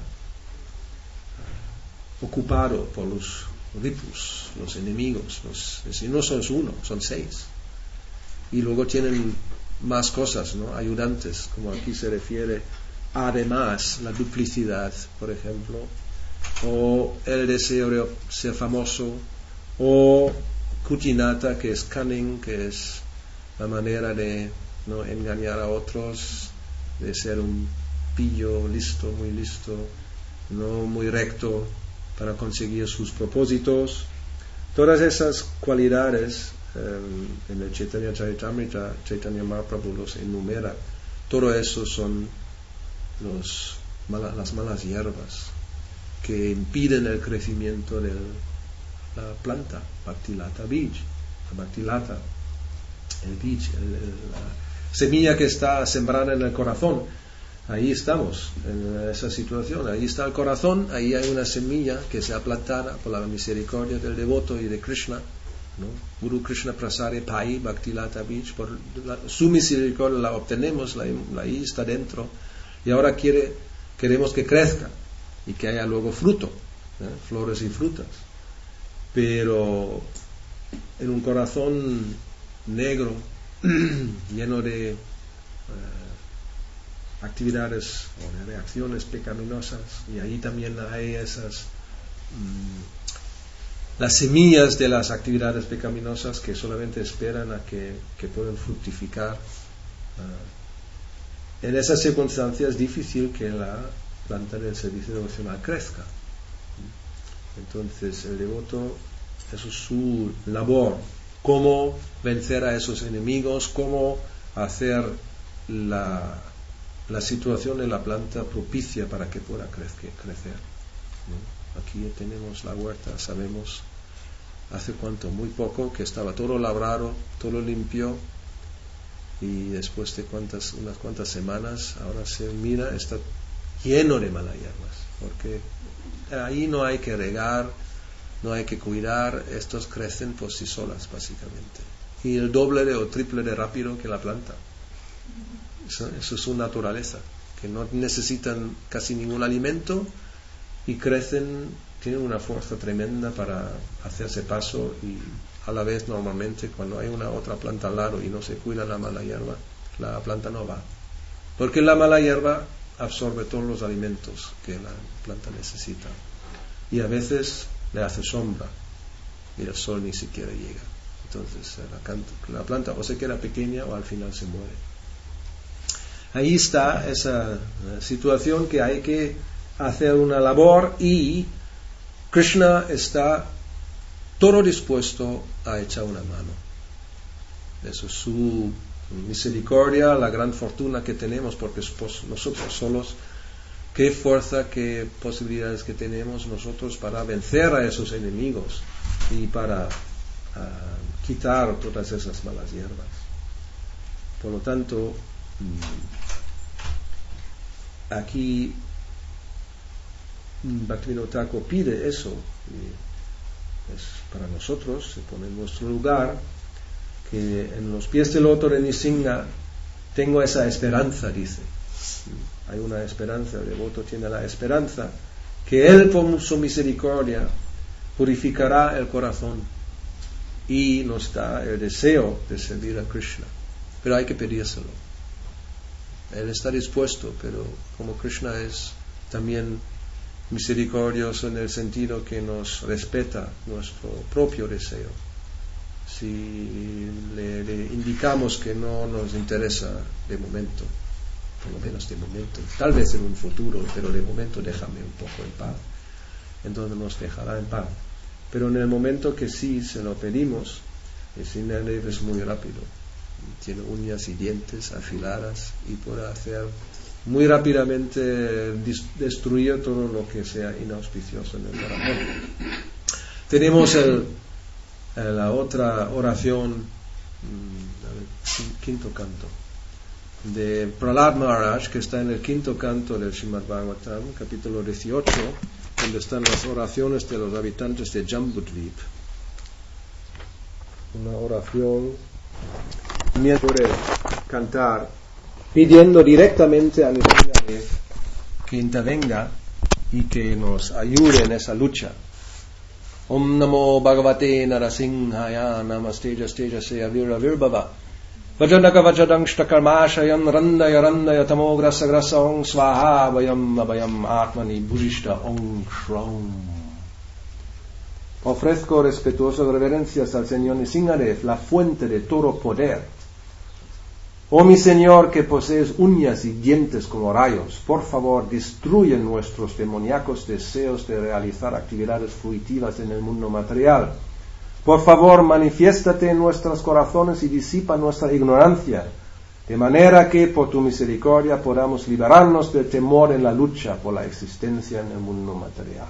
uh, ocupado por los ripus, los enemigos, los, si no son uno, son seis, y luego tienen más cosas, ¿no? Ayudantes, como aquí se refiere, además la duplicidad, por ejemplo, o el deseo de ser famoso, o Kutinata, que es cunning, que es la manera de no engañar a otros, de ser un pillo listo, muy listo, no muy recto para conseguir sus propósitos. Todas esas cualidades eh, en el Chaitanya Charitamrita, Chaitanya Mahaprabhu los enumera. Todo eso son los, mala, las malas hierbas que impiden el crecimiento del la planta, Bhaktilata Bij, la Bhaktilata, el Bij, el, el, la semilla que está sembrada en el corazón. Ahí estamos, en esa situación, ahí está el corazón, ahí hay una semilla que se ha plantado por la misericordia del devoto y de Krishna, ¿no? Guru Krishna Prasare Pai Bhaktilata Bij, por la, su misericordia la obtenemos, la, la ahí está dentro, y ahora quiere, queremos que crezca y que haya luego fruto, ¿eh? Flores y frutas. Pero en un corazón negro, lleno de eh, actividades o de reacciones pecaminosas, y ahí también hay esas mmm, las semillas de las actividades pecaminosas que solamente esperan a que, que puedan fructificar. Uh, en esas circunstancias es difícil que la planta del servicio devocional crezca. Entonces el devoto, eso es su labor, cómo vencer a esos enemigos, cómo hacer la, la situación de la planta propicia para que pueda crezca, crecer, ¿no? Aquí tenemos la huerta, sabemos hace cuánto, muy poco, que estaba todo labrado, todo limpio, y después de cuantas, unas cuantas semanas, ahora se mira, está lleno de malas hierbas, porque ahí no hay que regar, no hay que cuidar, estos crecen por sí solas básicamente, y el doble de, o triple de rápido que la planta. Eso, eso es su naturaleza, que no necesitan casi ningún alimento y crecen, tienen una fuerza tremenda para hacerse paso, y a la vez normalmente cuando hay una otra planta al lado y no se cuida la mala hierba, la planta no va, porque la mala hierba absorbe todos los alimentos que la planta necesita, y a veces le hace sombra y el sol ni siquiera llega. Entonces la, la planta o se queda pequeña o al final se muere. Ahí está esa situación que hay que hacer una labor, y Krishna está todo dispuesto a echar una mano. Eso es su misericordia, la gran fortuna que tenemos, porque pues, nosotros solos, qué fuerza, qué posibilidades que tenemos nosotros para vencer a esos enemigos y para uh, quitar todas esas malas hierbas. Por lo tanto, aquí Bhaktivinoda Thakur pide eso, y es para nosotros, se pone en nuestro lugar, que en los pies del loto de Nrsimha tengo esa esperanza, dice. Hay una esperanza, el devoto tiene la esperanza que Él por su misericordia purificará el corazón y nos da el deseo de servir a Krishna, pero hay que pedírselo. Él está dispuesto, pero como Krishna es también misericordioso en el sentido que nos respeta nuestro propio deseo, si le, le indicamos que no nos interesa de momento, por lo menos de momento, tal vez en un futuro, pero de momento déjame un poco en paz, entonces nos dejará en paz. Pero en el momento que sí se lo pedimos, el Señor es muy rápido, tiene uñas y dientes afiladas y puede hacer muy rápidamente destruir todo lo que sea inauspicioso en el corazón. Tenemos el, la otra oración, el quinto canto de Prahlad Maharaj, que está en el quinto canto del Srimad Bhagavatam, capítulo dieciocho, donde están las oraciones de los habitantes de Jambudvip. Una oración puede cantar pidiendo directamente a Nrsimha que intervenga y que nos ayude en esa lucha. Om Namo Bhagavate Narasimhaya Namaste Stejase Avira Virbhava Vajadaka Vajadang Shtakarmashayam Randaya Randaya Tamograsa Grasa Ong Svaha Vayam Abhayam Atmani Bhujishta Ong Shraum. Ofrezco respetuosas reverencias al Señor Nrsimhadev, la fuente de todo poder. Oh mi Señor, que posees uñas y dientes como rayos, por favor destruye nuestros demoníacos deseos de realizar actividades fruitivas en el mundo material. Por favor, manifiéstate en nuestros corazones y disipa nuestra ignorancia, de manera que por tu misericordia podamos liberarnos del temor en la lucha por la existencia en el mundo material.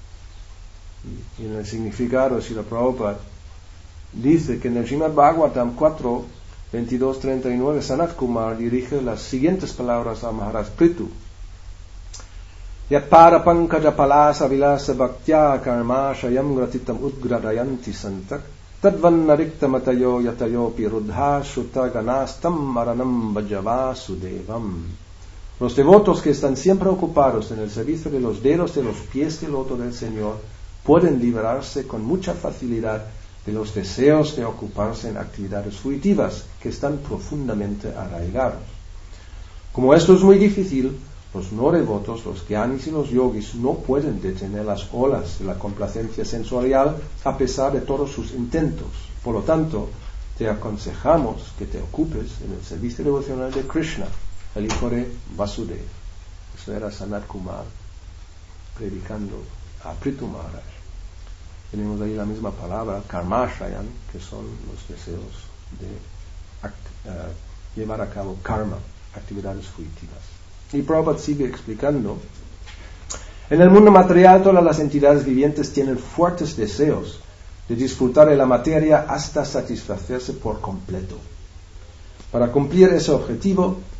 Y en el significado, Srila Prabhupada dice que en el Srimad Bhagavatam cuatro, veintidós, treinta y nueve, Sanat Kumar dirige las siguientes palabras a Maharaj Prithu. Yatpara pankaja palasa vilasa bhaktya karma shayam gratitam udgradayanti santak tadvannarikta matayo yatayo pirudha shuta ganastam maranam bhajavasu. Los devotos que están siempre ocupados en el servicio de los dedos de los pies del loto del Señor pueden liberarse con mucha facilidad de los deseos de ocuparse en actividades fruitivas que están profundamente arraigados. Como esto es muy difícil, los no devotos, los gyanis y los yogis no pueden detener las olas de la complacencia sensorial a pesar de todos sus intentos. Por lo tanto, te aconsejamos que te ocupes en el servicio devocional de Krishna, el hijo de Vasudeva. Eso era Sanat Kumar predicando a Prithu Maharaj. Tenemos ahí la misma palabra, karmashayan, que son los deseos de act, uh, llevar a cabo karma, actividades fruitivas. Y Prabhupada sigue explicando, en el mundo material todas las entidades vivientes tienen fuertes deseos de disfrutar de la materia hasta satisfacerse por completo. Para cumplir ese objetivo,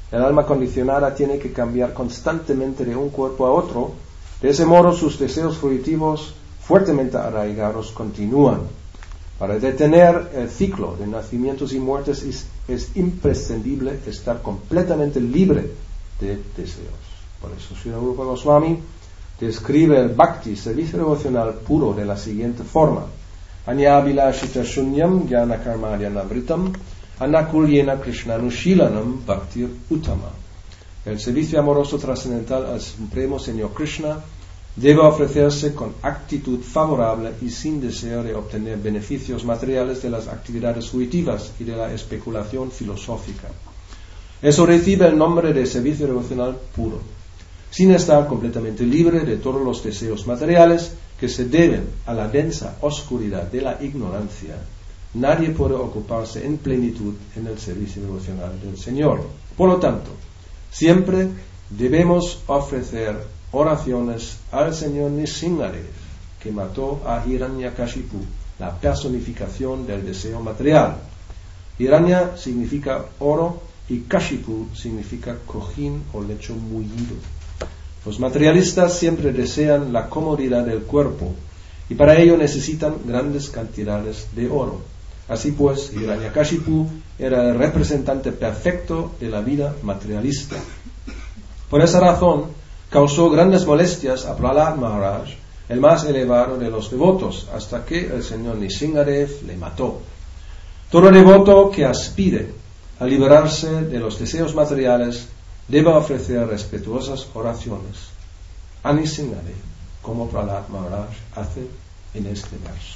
El alma condicionada tiene que cambiar constantemente de un cuerpo a otro. De ese modo sus deseos fruitivos fuertemente arraigados continúan. Para detener el ciclo de nacimientos y muertes es, es imprescindible estar completamente libre de deseos. Por eso Srila Rupa Goswami describe el bhakti, servicio devocional puro, de la siguiente forma: Anyabhilashita shunyam jnana karmadyanavritam anakulyena krishnanushilanam bhaktir uttama. El servicio amoroso trascendental al Supremo Señor Krishna debe ofrecerse con actitud favorable y sin deseo de obtener beneficios materiales de las actividades fruitivas y de la especulación filosófica. Eso recibe el nombre de servicio devocional puro, sin estar completamente libre de todos los deseos materiales que se deben a la densa oscuridad de la ignorancia. Nadie puede ocuparse en plenitud en el servicio devocional del Señor. Por lo tanto, siempre debemos ofrecer oraciones al Señor Nrisimhadev, que mató a Hiranyakashipu, la personificación del deseo material. Hiranya significa oro y Kashipu significa cojín o lecho mullido. Los materialistas siempre desean la comodidad del cuerpo y para ello necesitan grandes cantidades de oro. Así pues, Hiranyakashipu era el representante perfecto de la vida materialista. Por esa razón, causó grandes molestias a Prahlad Maharaj, el más elevado de los devotos, hasta que el señor Nrisimhadev le mató. Todo devoto que aspire a liberarse de los deseos materiales debe ofrecer respetuosas oraciones a Nrisimhadev, como Prahlad Maharaj hace en este verso.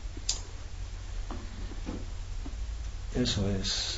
Eso es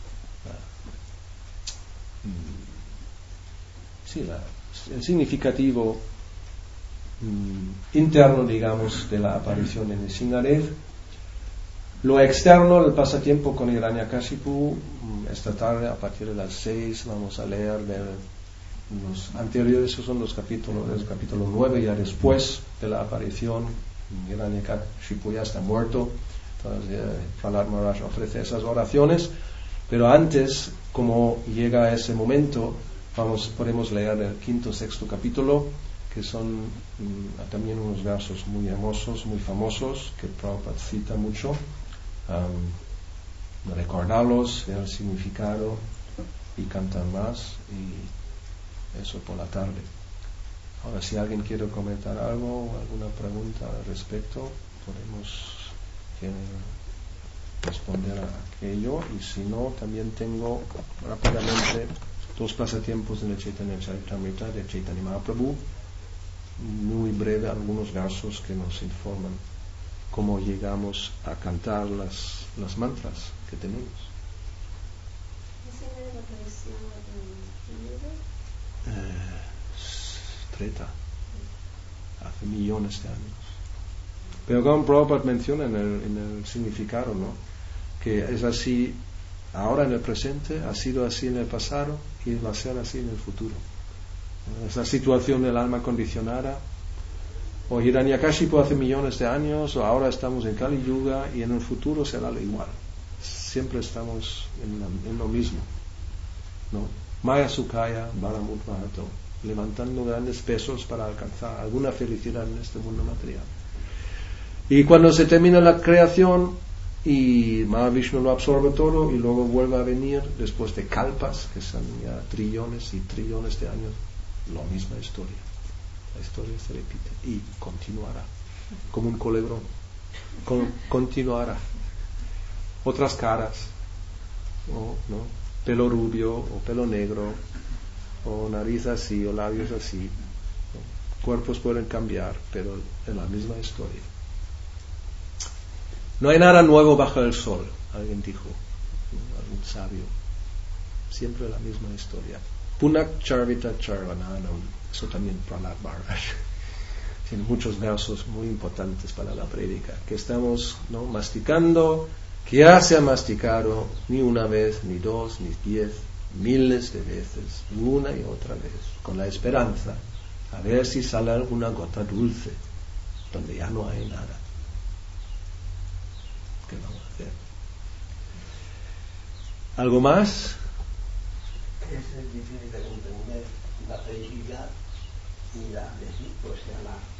la, sí, la, el significativo mm, interno, digamos, de la aparición de Nrisimhadev. Lo externo, el pasatiempo con Hiranyakashipu, esta tarde a partir de las seis vamos a leer de los anteriores, esos son los capítulos, el capítulo nueve, ya después de la aparición. Hiranyakashipu ya está muerto, entonces eh, Prahlad Maharaj ofrece esas oraciones, pero antes, como llega ese momento, vamos, podemos leer el quinto, sexto capítulo, que son mm, también unos versos muy hermosos, muy famosos, que Prabhupada cita mucho. Um, recordarlos, ver el significado y cantar más, y eso por la tarde. Ahora, si alguien quiere comentar algo o alguna pregunta al respecto, podemos eh, responder a aquello, y si no, también tengo rápidamente dos pasatiempos en el Chaitanya Charitamrita de Chaitanya Mahaprabhu, muy breve, algunos versos que nos informan cómo llegamos a cantar las, las mantras que tenemos. Eh, treta, hace millones de años. Pero como Prabhupada menciona en el, en el significado, ¿no?, que es así ahora en el presente, ha sido así en el pasado y va a ser así en el futuro. Esa situación del alma condicionada, o Hiranyakashipu hace millones de años, o ahora estamos en Kali Yuga, y en el futuro será lo igual. Siempre estamos en, la, en lo mismo, ¿no? Maya Sukaya Baramut Mahato, levantando grandes pesos para alcanzar alguna felicidad en este mundo material. Y cuando se termina la creación y Mahavishnu lo absorbe todo, y luego vuelve a venir después de kalpas, que son ya trillones y trillones de años, la misma historia. La historia se repite y continuará como un culebrón. Con, continuará. Otras caras, o, ¿no?, pelo rubio o pelo negro, o nariz así o labios así, ¿no? Cuerpos pueden cambiar, pero es la misma historia. No hay nada nuevo bajo el sol, alguien dijo, ¿no?, algún sabio. Siempre la misma historia. Punak Charvita Charvananam. Eso también Prahlad Maharaj tiene muchos versos muy importantes para la prédica, que estamos, ¿no?, masticando, que ya se ha masticado ni una vez, ni dos, ni diez, miles de veces, una y otra vez, con la esperanza a ver si sale alguna gota dulce donde ya no hay nada. ¿Qué vamos a hacer? ¿Algo más? Que es difícil de comprender la felicidad y la pues sea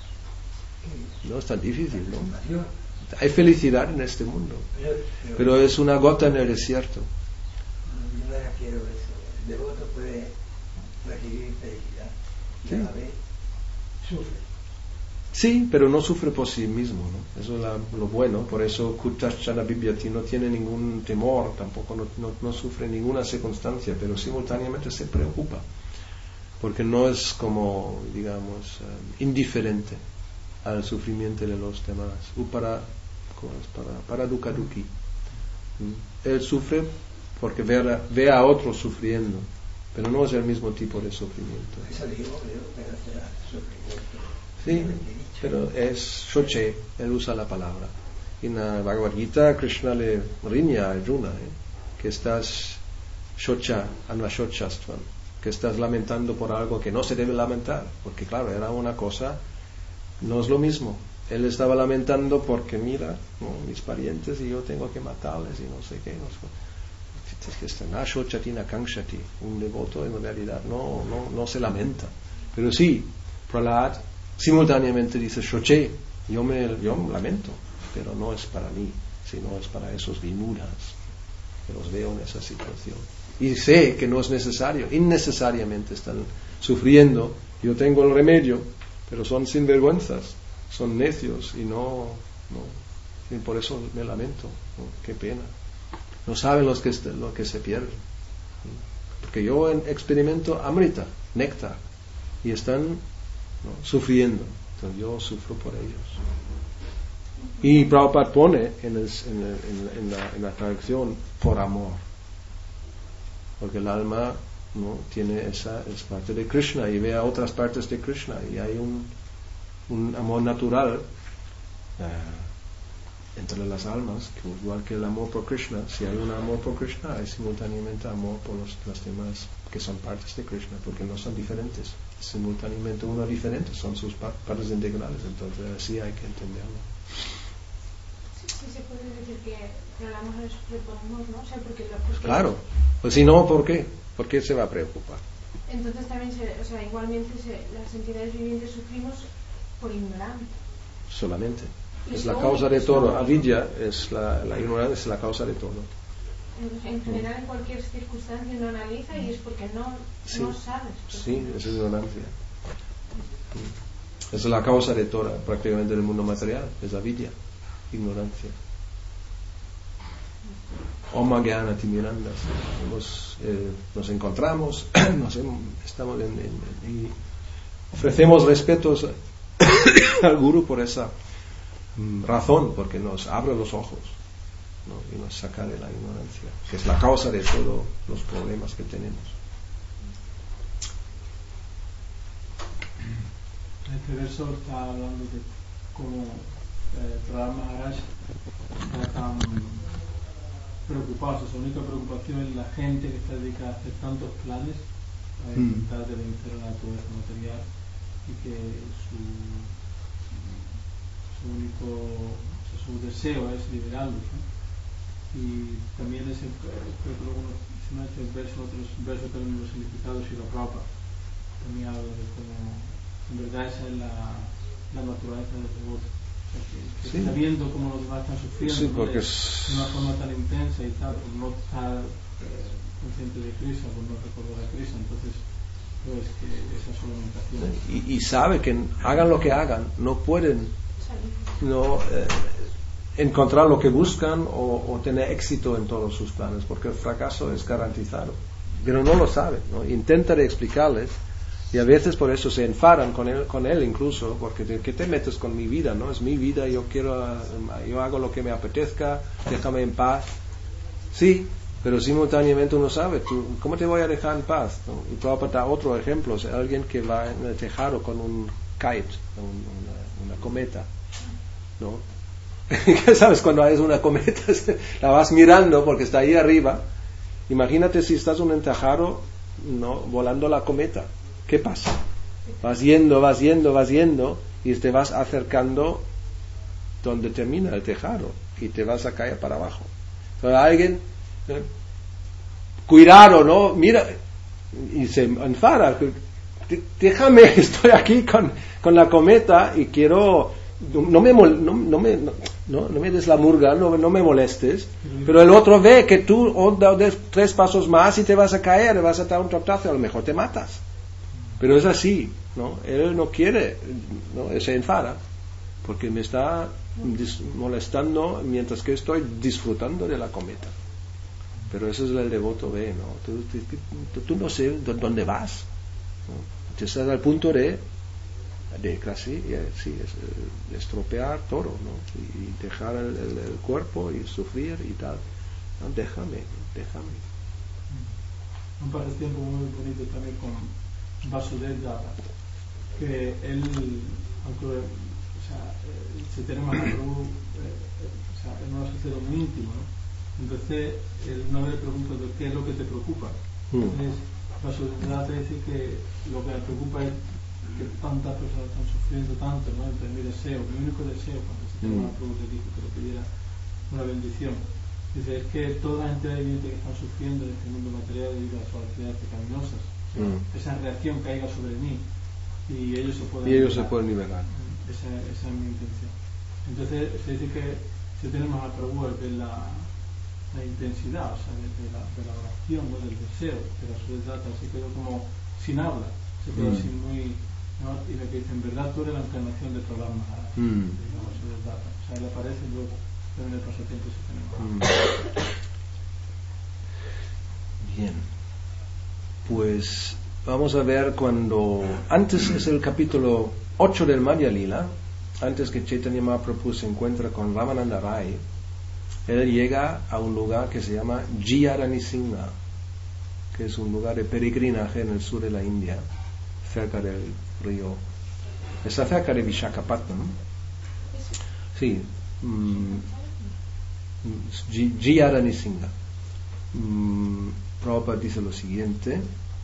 la No es tan difícil, ¿no? pasión. Hay felicidad en este mundo, Pero, pero, pero es una gota en el desierto. yo me refiero a eso. El devoto puede recibir felicidad y Sí. a la vez sufre. Sí, pero no sufre por sí mismo, ¿no? Eso es la- lo bueno. Por eso Kuttachana Bibyati no tiene ningún temor, tampoco no, no, no sufre ninguna circunstancia, pero simultáneamente se preocupa, porque no es como, digamos, eh, indiferente al sufrimiento de los demás. Upara, ¿cómo es? Para, para dukkha dukkhi. ¿Mm? Él sufre porque ve a, ve a otros sufriendo, pero no es el mismo tipo de sufrimiento. Eso digo, digo, pero será sufrimiento. Sí, pero es shoche, él usa la palabra. En la Bhagavad Gita, Krishna le riña a Arjuna, ¿eh? que estás shocha, anvashochastvam, que estás lamentando por algo que no se debe lamentar, porque claro, era una cosa, no es lo mismo. Él estaba lamentando porque mira, ¿no? mis parientes y yo tengo que matarles y no sé qué. No sé. Es que está nashochati nakangshati. Un devoto en realidad no, no, no se lamenta. Pero sí, Prahlad simultáneamente dice shoche, yo me, yo me lamento, pero no es para mí, sino es para esos vimuras que los veo en esa situación. Y sé que no es necesario, innecesariamente están sufriendo. Yo tengo el remedio, pero son sinvergüenzas, son necios y no, no y por eso me lamento, ¿no? Qué pena. No saben los que est- lo que se pierden. Porque yo en- experimento amrita, néctar, y están, ¿no? sufriendo. Entonces yo sufro por ellos. Y Prabhupada pone en, el, en, el, en, en, la, en la traducción por amor, porque el alma, ¿no? tiene esa es parte de Krishna y ve a otras partes de Krishna y hay un, un amor natural eh, entre las almas, que igual que el amor por Krishna. Si hay un amor por Krishna, hay simultáneamente amor por los, las demás que son partes de Krishna, porque no son diferentes, simultáneamente uno diferente, son sus par- partes integrales. Entonces así hay que entenderlo. Sí, se puede decir que, que el amor es por amor, ¿no? O sea, porque lo, porque Claro, pues si no, ¿por qué? ¿Por qué se va a preocupar? entonces también, se, o sea, igualmente se, las entidades vivientes sufrimos por ignorancia. Solamente. Y Es la son- causa de todo. son- Avidya es la, la ignorancia, es la causa de todo. En, en general, en cualquier circunstancia uno analiza y es porque no, Sí. no sabes. Sí, es ignorancia. Es la causa de todo, prácticamente del mundo material, es avidya, ignorancia. Oma Gyana Timirandas. Nos, eh, nos encontramos, nos hem- estamos en, en- y ofrecemos respetos al Guru por esa mm, razón, porque nos abre los ojos, ¿no? y nos saca de la ignorancia, que es la causa de todos los problemas que tenemos. Este verso está hablando de cómo eh, Prahlad Maharaj está tan preocupado, su única preocupación es la gente que está dedicada a hacer tantos planes para Mm. intentar de vencer a la naturaleza material y que su, su único o sea, su deseo es liberarlos, ¿no? Y también ese, creo que luego se me ha hecho el verso, otros versos también los significados y la Prabhupada también habla de cómo en verdad esa es la, la naturaleza del devoto. O sea, que, que Sí. está viendo cómo los demás están sufriendo, Sí, ¿no? porque de, es- de una forma tan intensa y tal, por no estar eh, consciente de Krishna, por no recordar a Krishna. Entonces, pues que esa es su lamentación. Y, y sabe que hagan lo que hagan, no pueden no eh, encontrar lo que buscan o, o tener éxito en todos sus planes, porque el fracaso es garantizado, pero no lo saben, ¿no? Intenta de explicarles y a veces por eso se enfadan con él, con él incluso, porque te, ¿qué te metes con mi vida? ¿No? Es mi vida, yo quiero, eh, yo hago lo que me apetezca, déjame en paz. Sí, pero simultáneamente uno sabe, tú, ¿cómo te voy a dejar en paz? ¿No? Y Prabhupada da otro ejemplo, o sea, alguien que va en el tejado con un kite, un- una, una cometa, ¿no? ¿Sabes? Cuando hay una cometa, la vas mirando porque está ahí arriba. Imagínate si estás en un tejado, ¿no? Volando la cometa. ¿Qué pasa? Vas yendo, vas yendo, vas yendo y te vas acercando donde termina el tejado y te vas a caer para abajo. Entonces alguien, ¿eh? Cuidado, ¿no? Mira, y se enfada. Déjame, estoy aquí con, con la cometa y quiero, no me, no, no me, no, no me des la murga, no, no me molestes, pero el otro ve que tú oh, des tres pasos más y te vas a caer, vas a dar un tortazo, a lo mejor te matas. Pero es así, ¿no? Él no quiere, ¿no? Se enfada porque me está molestando mientras que estoy disfrutando de la cometa. Pero eso es el devoto ve, ¿no? Tú, tú, tú no sé dónde vas, ¿no? Entonces al punto de de casi sí, es, estropear todo, ¿no? Y, y dejar el, el, el cuerpo y sufrir y tal. No, déjame, déjame. Un pasatiempo muy bonito también con Vasudeva, que él, aunque o sea, se tiene más eh, o sea, es un asociado muy íntimo, ¿no? Entonces él una vez le pregunta qué es lo que te preocupa. Entonces Vasudeva te dice que lo que le preocupa es que tantas personas están sufriendo tanto, ¿no? Entonces mi deseo, mi único deseo cuando se tiene una pregunta dijo que le pidiera una bendición. Dice, es que toda la gente viviente que están sufriendo en este mundo material debido a sus actividades pecaminosas, mm. esa reacción caiga sobre mí y ellos se pueden y ellos liberar. se pueden liberar. Esa, esa es mi intención. Entonces se dice que si tenemos a Prabhu de la, la intensidad, o sea, de, de, la, de la oración, ¿no? Del deseo, de la soledad, se quedó como sin habla, se quedó mm. así muy, ¿no? Y lo que dice, en verdad tú eres la encarnación del programa, mm. de la soledad, o sea, le aparece luego también el pasatiempo se tenemos. Mm. Bien, pues vamos a ver cuando antes es el capítulo ocho del Madhya Lila, antes que Chaitanya Mahaprabhu se encuentra con Ramananda Rai, él llega a un lugar que se llama Jiyaranisinga, que es un lugar de peregrinaje en el sur de la India, cerca del río, está cerca de Vishakhapatnam. Sí, mm, Jiyaranisinga. mm, Prabhupada dice lo siguiente: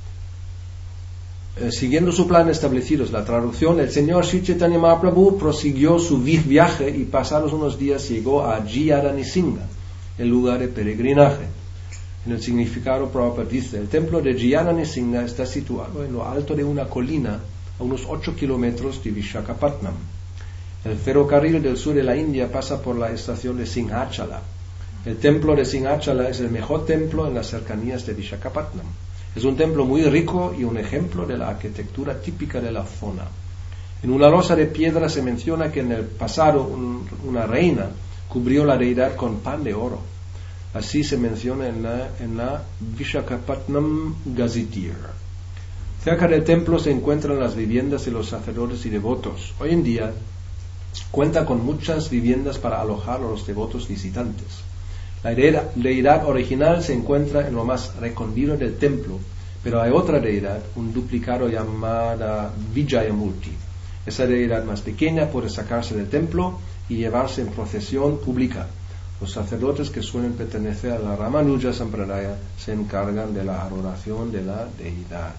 eh, siguiendo su plan establecido, la traducción, el señor Sri Chaitanya Mahaprabhu prosiguió su viaje y pasados unos días llegó a Jiyaranisinga, el lugar de peregrinaje. En el significado, Prabhupada dice, el templo de Jiyaranisinga está situado en lo alto de una colina a unos ocho kilómetros de Vishakhapatnam. El ferrocarril del sur de la India pasa por la estación de Singháchala. El templo de Singháchala es el mejor templo en las cercanías de Vishakhapatnam. Es un templo muy rico y un ejemplo de la arquitectura típica de la zona. En una losa de piedra se menciona que en el pasado un, una reina cubrió la deidad con pan de oro. Así se menciona en la, en la Vishakhapatnam Gazetteer. Cerca del templo se encuentran las viviendas de los sacerdotes y devotos. Hoy en día cuenta con muchas viviendas para alojar a los devotos visitantes. La deidad original se encuentra en lo más recóndito del templo, pero hay otra deidad, un duplicado llamada Vijayamurti. Esa deidad más pequeña puede sacarse del templo y llevarse en procesión pública. Los sacerdotes que suelen pertenecer a la Ramanuja Sampradaya se encargan de la adoración de la deidad.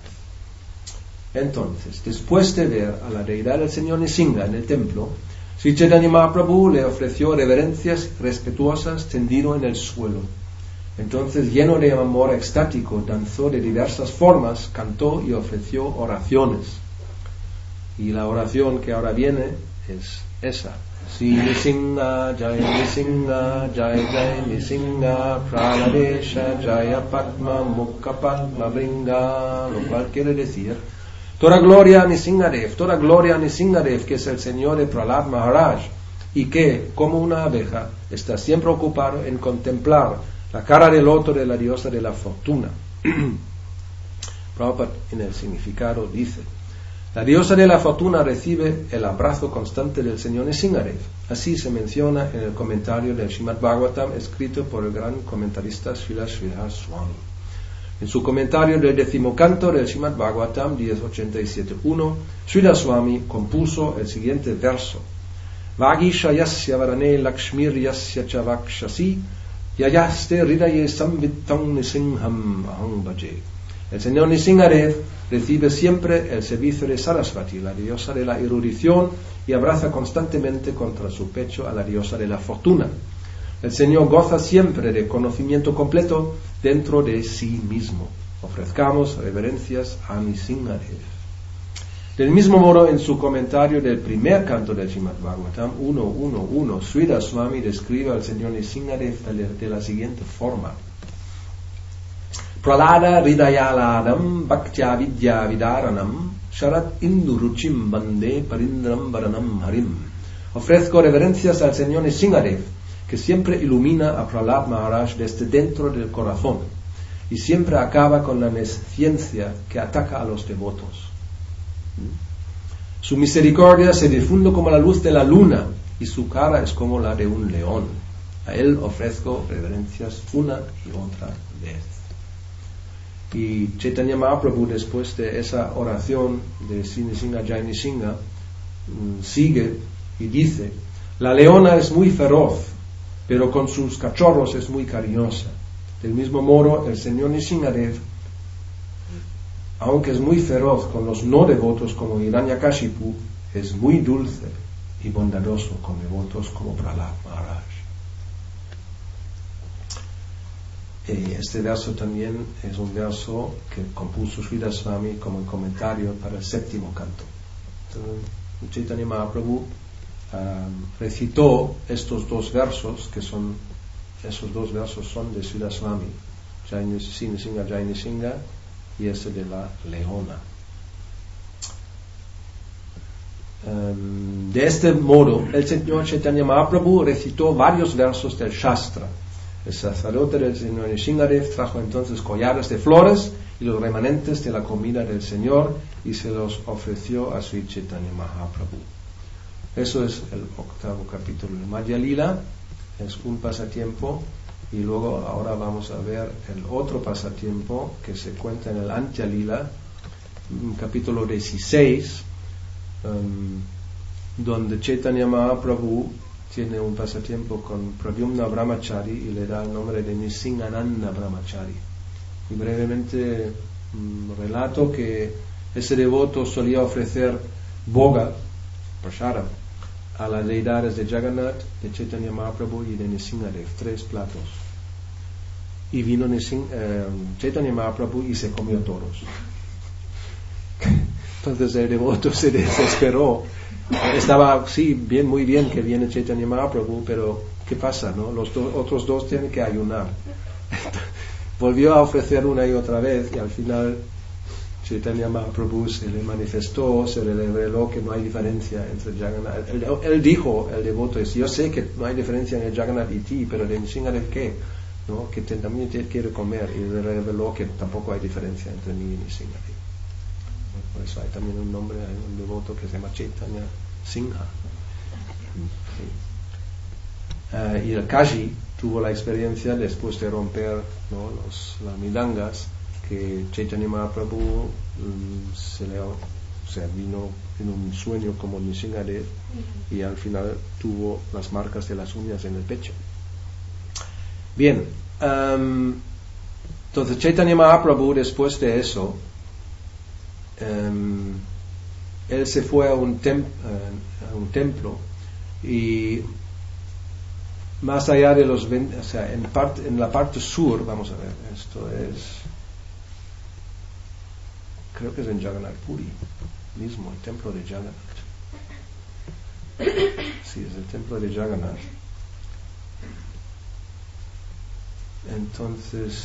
Entonces, después de ver a la deidad del señor Nisinga en el templo, Sri Chaitanya Mahaprabhu le ofreció reverencias respetuosas tendido en el suelo. Entonces, lleno de amor extático, danzó de diversas formas, cantó y ofreció oraciones. Y la oración que ahora viene es esa: Sri Nisinga, Jaya Nisinga, Jaya Jaya Nisinga, Praladesha, Jaya Padma, Mukha Padma Bringa, lo cual quiere decir: toda gloria a Nisingadev, toda gloria a Nisingadev, que es el señor de Prahlad Maharaj, y que, como una abeja, está siempre ocupado en contemplar la cara del loto de la diosa de la fortuna. Prabhupada en el significado dice: la diosa de la fortuna recibe el abrazo constante del señor Nisingadev. Así se menciona en el comentario del Srimad Bhagavatam escrito por el gran comentarista Srila Sridhar Swami. En su comentario del décimo canto del Srimad Bhagavatam diez ochenta y siete uno, Sridhar Swami compuso el siguiente verso: Vagisha yasya varane lakshmir yasya chavakshasi yayaste hridaye samvittam nisingham aham bhaje. El señor Nisingadev recibe siempre el servicio de Sarasvati, la diosa de la erudición, y abraza constantemente contra su pecho a la diosa de la fortuna. El Señor goza siempre de conocimiento completo dentro de sí mismo. ofrezcamos reverencias a Nrisimhadev. Del mismo modo, en su comentario del primer canto del Srimad Bhagavatam uno punto uno punto uno, Sridhar Swami describe al señor Nrisimhadev de la siguiente forma: Pralada Hridayaladam Bhaktya Vidya Vidaranam Sharat Induruchim Bande Parindram Varanam Harim. Ofrezco reverencias al señor Nrisimhadev, que siempre ilumina a Prahlad Maharaj desde dentro del corazón y siempre acaba con la nesciencia que ataca a los devotos. Su misericordia se difunde como la luz de la luna y su cara es como la de un león. A él ofrezco reverencias una y otra vez. Y Chaitanya Mahaprabhu, después de esa oración de Nrisimha Jai Nrisimha, sigue y dice: la leona es muy feroz, pero con sus cachorros es muy cariñosa. Del mismo modo, el señor Nrisimhadev, aunque es muy feroz con los no devotos como Hiranyakashipu, es muy dulce y bondadoso con devotos como Prahlad Maharaj. Y este verso también es un verso que compuso Sridhar Swami como comentario para el séptimo canto. Entonces, Chaitanya Mahaprabhu um, recitó estos dos versos, que son, esos dos versos son de Sridhar Swami, Jai Nrisimha Jai Nrisimha, y ese de la leona. Um, de este modo, el señor Chaitanya Mahaprabhu recitó varios versos del Shastra. El sacerdote del señor Nrisimhadev trajo entonces collares de flores y los remanentes de la comida del Señor y se los ofreció a Sri Chaitanya Mahaprabhu. Eso es el octavo capítulo de Madhya Lila. Es un pasatiempo. Y luego ahora vamos a ver el otro pasatiempo que se cuenta en el Antya Lila, capítulo dieciséis, um, donde Chaitanya Mahaprabhu tiene un pasatiempo con Pradyumna Brahmachari y le da el nombre de Nrisimhananda Brahmachari. Y brevemente um, relato que ese devoto solía ofrecer boga, prasada, a las deidades de Jagannath, de Chaitanya Mahaprabhu y de Nrisimhadev, tres platos. Y vino Nrisim, eh, Chaitanya Mahaprabhu y se comió todos. Entonces el devoto se desesperó. Estaba, sí, bien, muy bien que viene Chaitanya Mahaprabhu, pero ¿qué pasa, no? Los do, otros dos tienen que ayunar. Volvió a ofrecer una y otra vez y al final Chaitanya Mahaprabhu se le manifestó, se le reveló que no hay diferencia entre Jagannath. Él, él dijo, el devoto, es, yo sé que no hay diferencia entre Jagannath y ti, pero de Nrisimhadev, ¿qué? ¿No? Que te, también te quiere comer, y le reveló que tampoco hay diferencia entre mí y Nrisimhadev. Por eso hay también un nombre, hay un devoto que se llama Chaitanya Singha. Sí. Uh, y el Kashi tuvo la experiencia después de romper, ¿no?, los, las midangas, que Chaitanya Mahaprabhu um, se le o sea, vino en un sueño como Nrisimhadev y al final tuvo las marcas de las uñas en el pecho. Bien, um, entonces Chaitanya Mahaprabhu, después de eso, um, él se fue a un, tem uh, a un templo y más allá de los, o sea, en, parte, en la parte sur, vamos a ver, esto es, creo que es en Jagannath Puri mismo, el templo de Jagannath. Sí, es el templo de Jagannath. Entonces,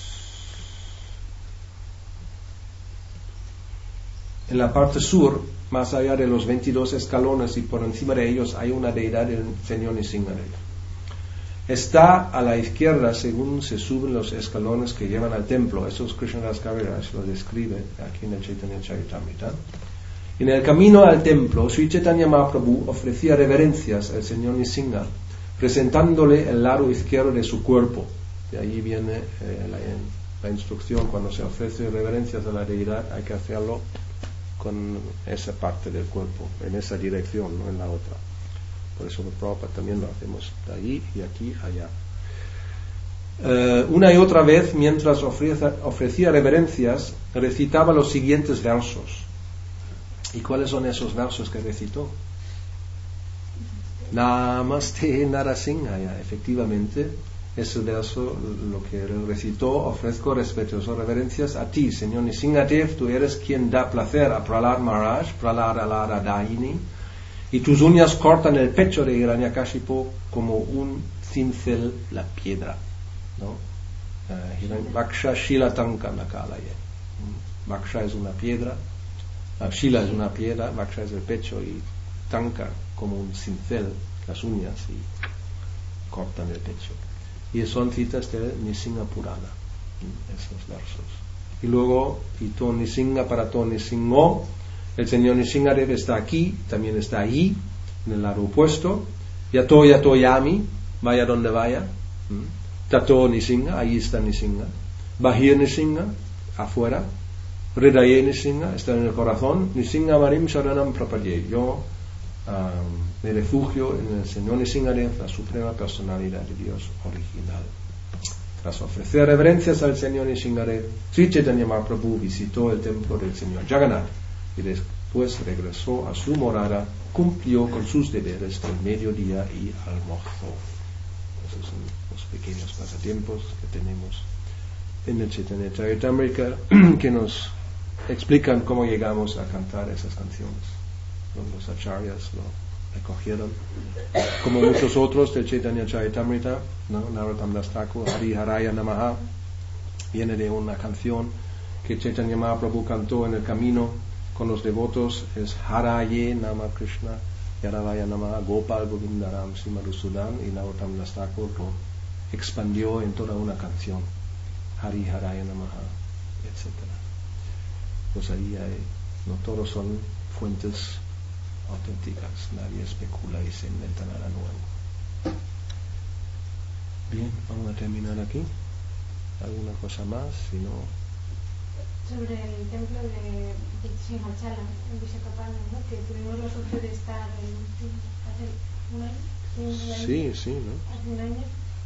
en la parte sur, más allá de los veintidós escalones y por encima de ellos hay una deidad del señor Nrisimhadev. Está a la izquierda según se suben los escalones que llevan al templo. Eso es Krishnadas Kaviraj, lo describe aquí en el Chaitanya Charitamrita. En el camino al templo, Sri Chaitanya Mahaprabhu ofrecía reverencias al señor Nrisimha, presentándole el lado izquierdo de su cuerpo. De ahí viene eh, la, la instrucción: cuando se ofrece reverencias a la deidad hay que hacerlo con esa parte del cuerpo, en esa dirección, no en la otra. Por eso en Prabhupada también lo hacemos de ahí y aquí, allá. Uh, una y otra vez, mientras ofrecía, ofrecía reverencias, recitaba los siguientes versos. ¿Y cuáles son esos versos que recitó? Namaste Narasimhaya. Efectivamente, ese verso, lo que él recitó: ofrezco respetuosas reverencias a ti, Señor Nrisimhadev, tú eres quien da placer a Prahlad Maharaj, Prahlad Alara Daini, y tus uñas cortan el pecho de Hiranyakashipu como un cincel la piedra, ¿no? Uh, Vaksha Shila Tanka Nakalaye. Vaksha es una piedra, uh, Shila es una piedra, Vaksha es el pecho, y Tanka como un cincel, las uñas, y cortan el pecho. Y son citas de Nrsimha Purana, esos versos. Y luego, y to Nrsimha para to Nrsimho, el Señor Nrisimhadev está aquí, también está allí, en el lado opuesto. Yato yato yami, vaya donde vaya. Tato Nrsimha, ahí está Nrsimha. Bahir Nrsimha, afuera. Hridaye Nrsimha, está en el corazón. Nrsimha Marim Sharanam Prapadye. Yo um, me refugio en el Señor Nrisimhadev, la suprema personalidad de Dios original. Tras ofrecer reverencias al Señor Nrisimhadev, Sri Chaitanya Mahaprabhu visitó el templo del Señor Jagannath y después regresó a su morada, cumplió con sus deberes del mediodía y almorzó. Esos son los pequeños pasatiempos que tenemos en el Chaitanya Charitamrita, que nos explican cómo llegamos a cantar esas canciones. Los acharyas lo recogieron, como muchos otros del Chaitanya Charitamrita, ¿no? Narottam Das Thakur, Hari Haraya Namaha, viene de una canción que Chaitanya Mahaprabhu cantó en el camino con los devotos, es Haraye Nama Krishna Yaravaya Namaha Gopal Govindaram Simarusudan, y Narottam Das Thakur lo expandió en toda una canción, Hari Haraya Namaha, etcétera. Pues ahí hay, no todos son fuentes auténticas, nadie especula y se inventa nada nuevo. Bien, vamos a terminar aquí. ¿Alguna cosa más? Si no... Sobre el templo de Simhachala en Visakhapatnam, ¿no? Que tuvimos la suerte de estar en, hace un año, un año sí, sí, ¿no? hace un año,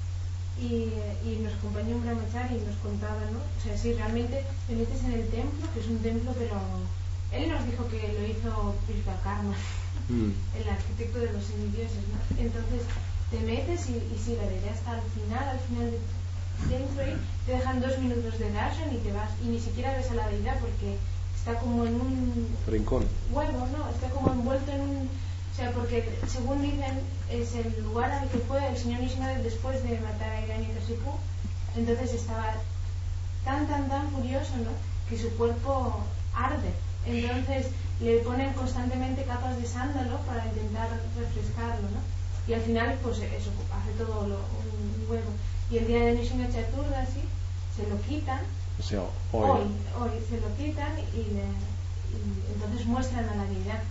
y, y nos acompañó un brahmachari y nos contaba, ¿no? O sea, si realmente te metes en el templo, que es un templo, pero él nos dijo que lo hizo Vishvakarma, mm. el arquitecto de los semidioses, ¿no? Entonces te metes y, y sí, desde hasta el final, al final de, dentro ahí, te dejan dos minutos de darshan y te vas, y ni siquiera ves a la deidad porque está como en un rincón, huevo, ¿no? Está como envuelto en un... O sea, porque según dicen es el lugar al que fue el señor Nrisimhadev después de matar a Hiranyakashipu. Entonces estaba tan, tan, tan furioso, ¿no? Que su cuerpo arde. Entonces le ponen constantemente capas de sándalo para intentar refrescarlo, ¿no? Y al final, pues eso, hace todo lo, un huevo. Y el día de Nrsimha Chaturdasi se lo quitan. O sea, hoy. Hoy, hoy se lo quitan y, le, y entonces muestran a la deidad.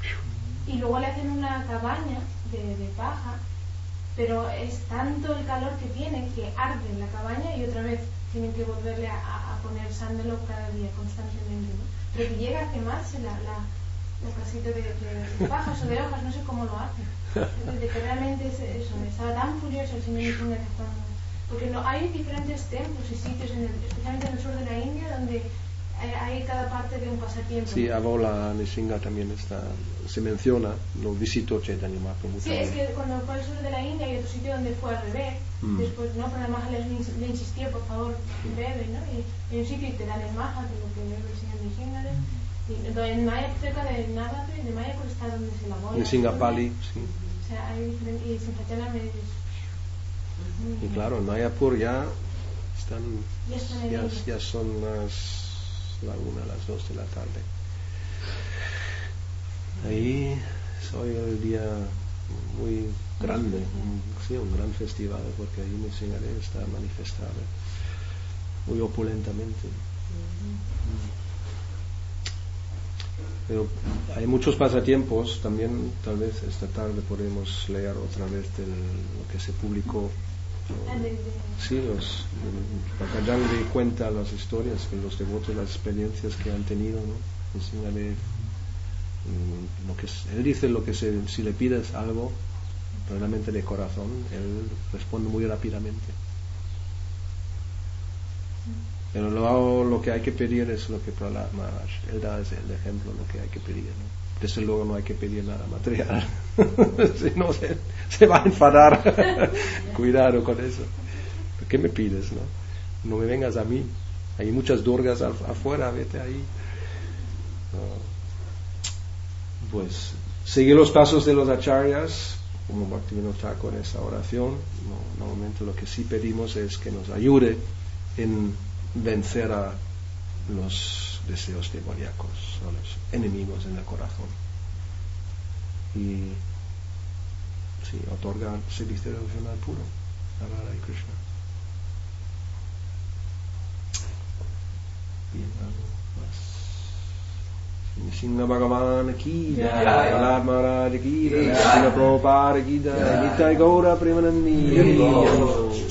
Y luego le hacen una cabaña de, de paja, pero es tanto el calor que tiene que arde en la cabaña y otra vez tienen que volverle a, a poner sándalo cada día constantemente, ¿no? Pero que llega a quemarse la, la, la casita de, de, de pajas o de hojas, no sé cómo lo hacen. Desde que realmente es eso, estaba tan furioso el señor Nrisimha cuando... Porque no, hay diferentes templos y sitios, en el, especialmente en el sur de la India, donde hay, hay cada parte de un pasatiempo. Sí, Avola Nrsimha también está, se menciona, lo visitó Chaitanya Mahaprabhu. Sí, es que cuando fue al sur de la India hay otro sitio donde fue al revés, mm. después, ¿no? Pero además le, le insistió, por favor, bebe, ¿no? Y hay un sitio y te dan el maja, de lo que bebe el señor Nrsimha. Y en Maya, cerca de Navadvip, de Maya, pues está donde se lavó. Nrsimha Pali, sí. O sea, hay diferentes, y Simhachala me dice... Y claro, en Mayapur ya están, ya, están ya, ya son las la una, las dos de la tarde. Ahí es hoy el día muy grande, un, sí, un gran festival, porque ahí Nrsimhadev está manifestado muy opulentamente. Pero hay muchos pasatiempos, también tal vez esta tarde podemos leer otra vez de lo que se publicó. Sí, los Bhakajangri cuenta las historias de los devotos, las experiencias que han tenido, ¿no? Nrsimhadev, lo que él dice, lo que se, si le pides algo realmente de corazón, él responde muy rápidamente. Pero luego lo que hay que pedir es lo que Prahlad Maharaj, él da es el ejemplo, lo que hay que pedir, ¿no? Desde luego no hay que pedir nada material, si no se, se va a enfadar. Cuidado con eso. ¿qué me pides? No, no me vengas a mí. Hay muchas durgas afuera, vete ahí. No. Pues sigue los pasos de los acharyas, como Bhaktivinoda Thakur en esa oración. No, normalmente lo que sí pedimos es que nos ayude en vencer a los deseos demoníacos, a los enemigos en el corazón. Y sí, otorgar servicio devocional puro a Radha y Krishna. Bien, algo más. Singha Bhagavan ki jai, Prahlad Maharaj ki jai, Srila Prabhupada ki jai, Nitai Gaura Premanandi.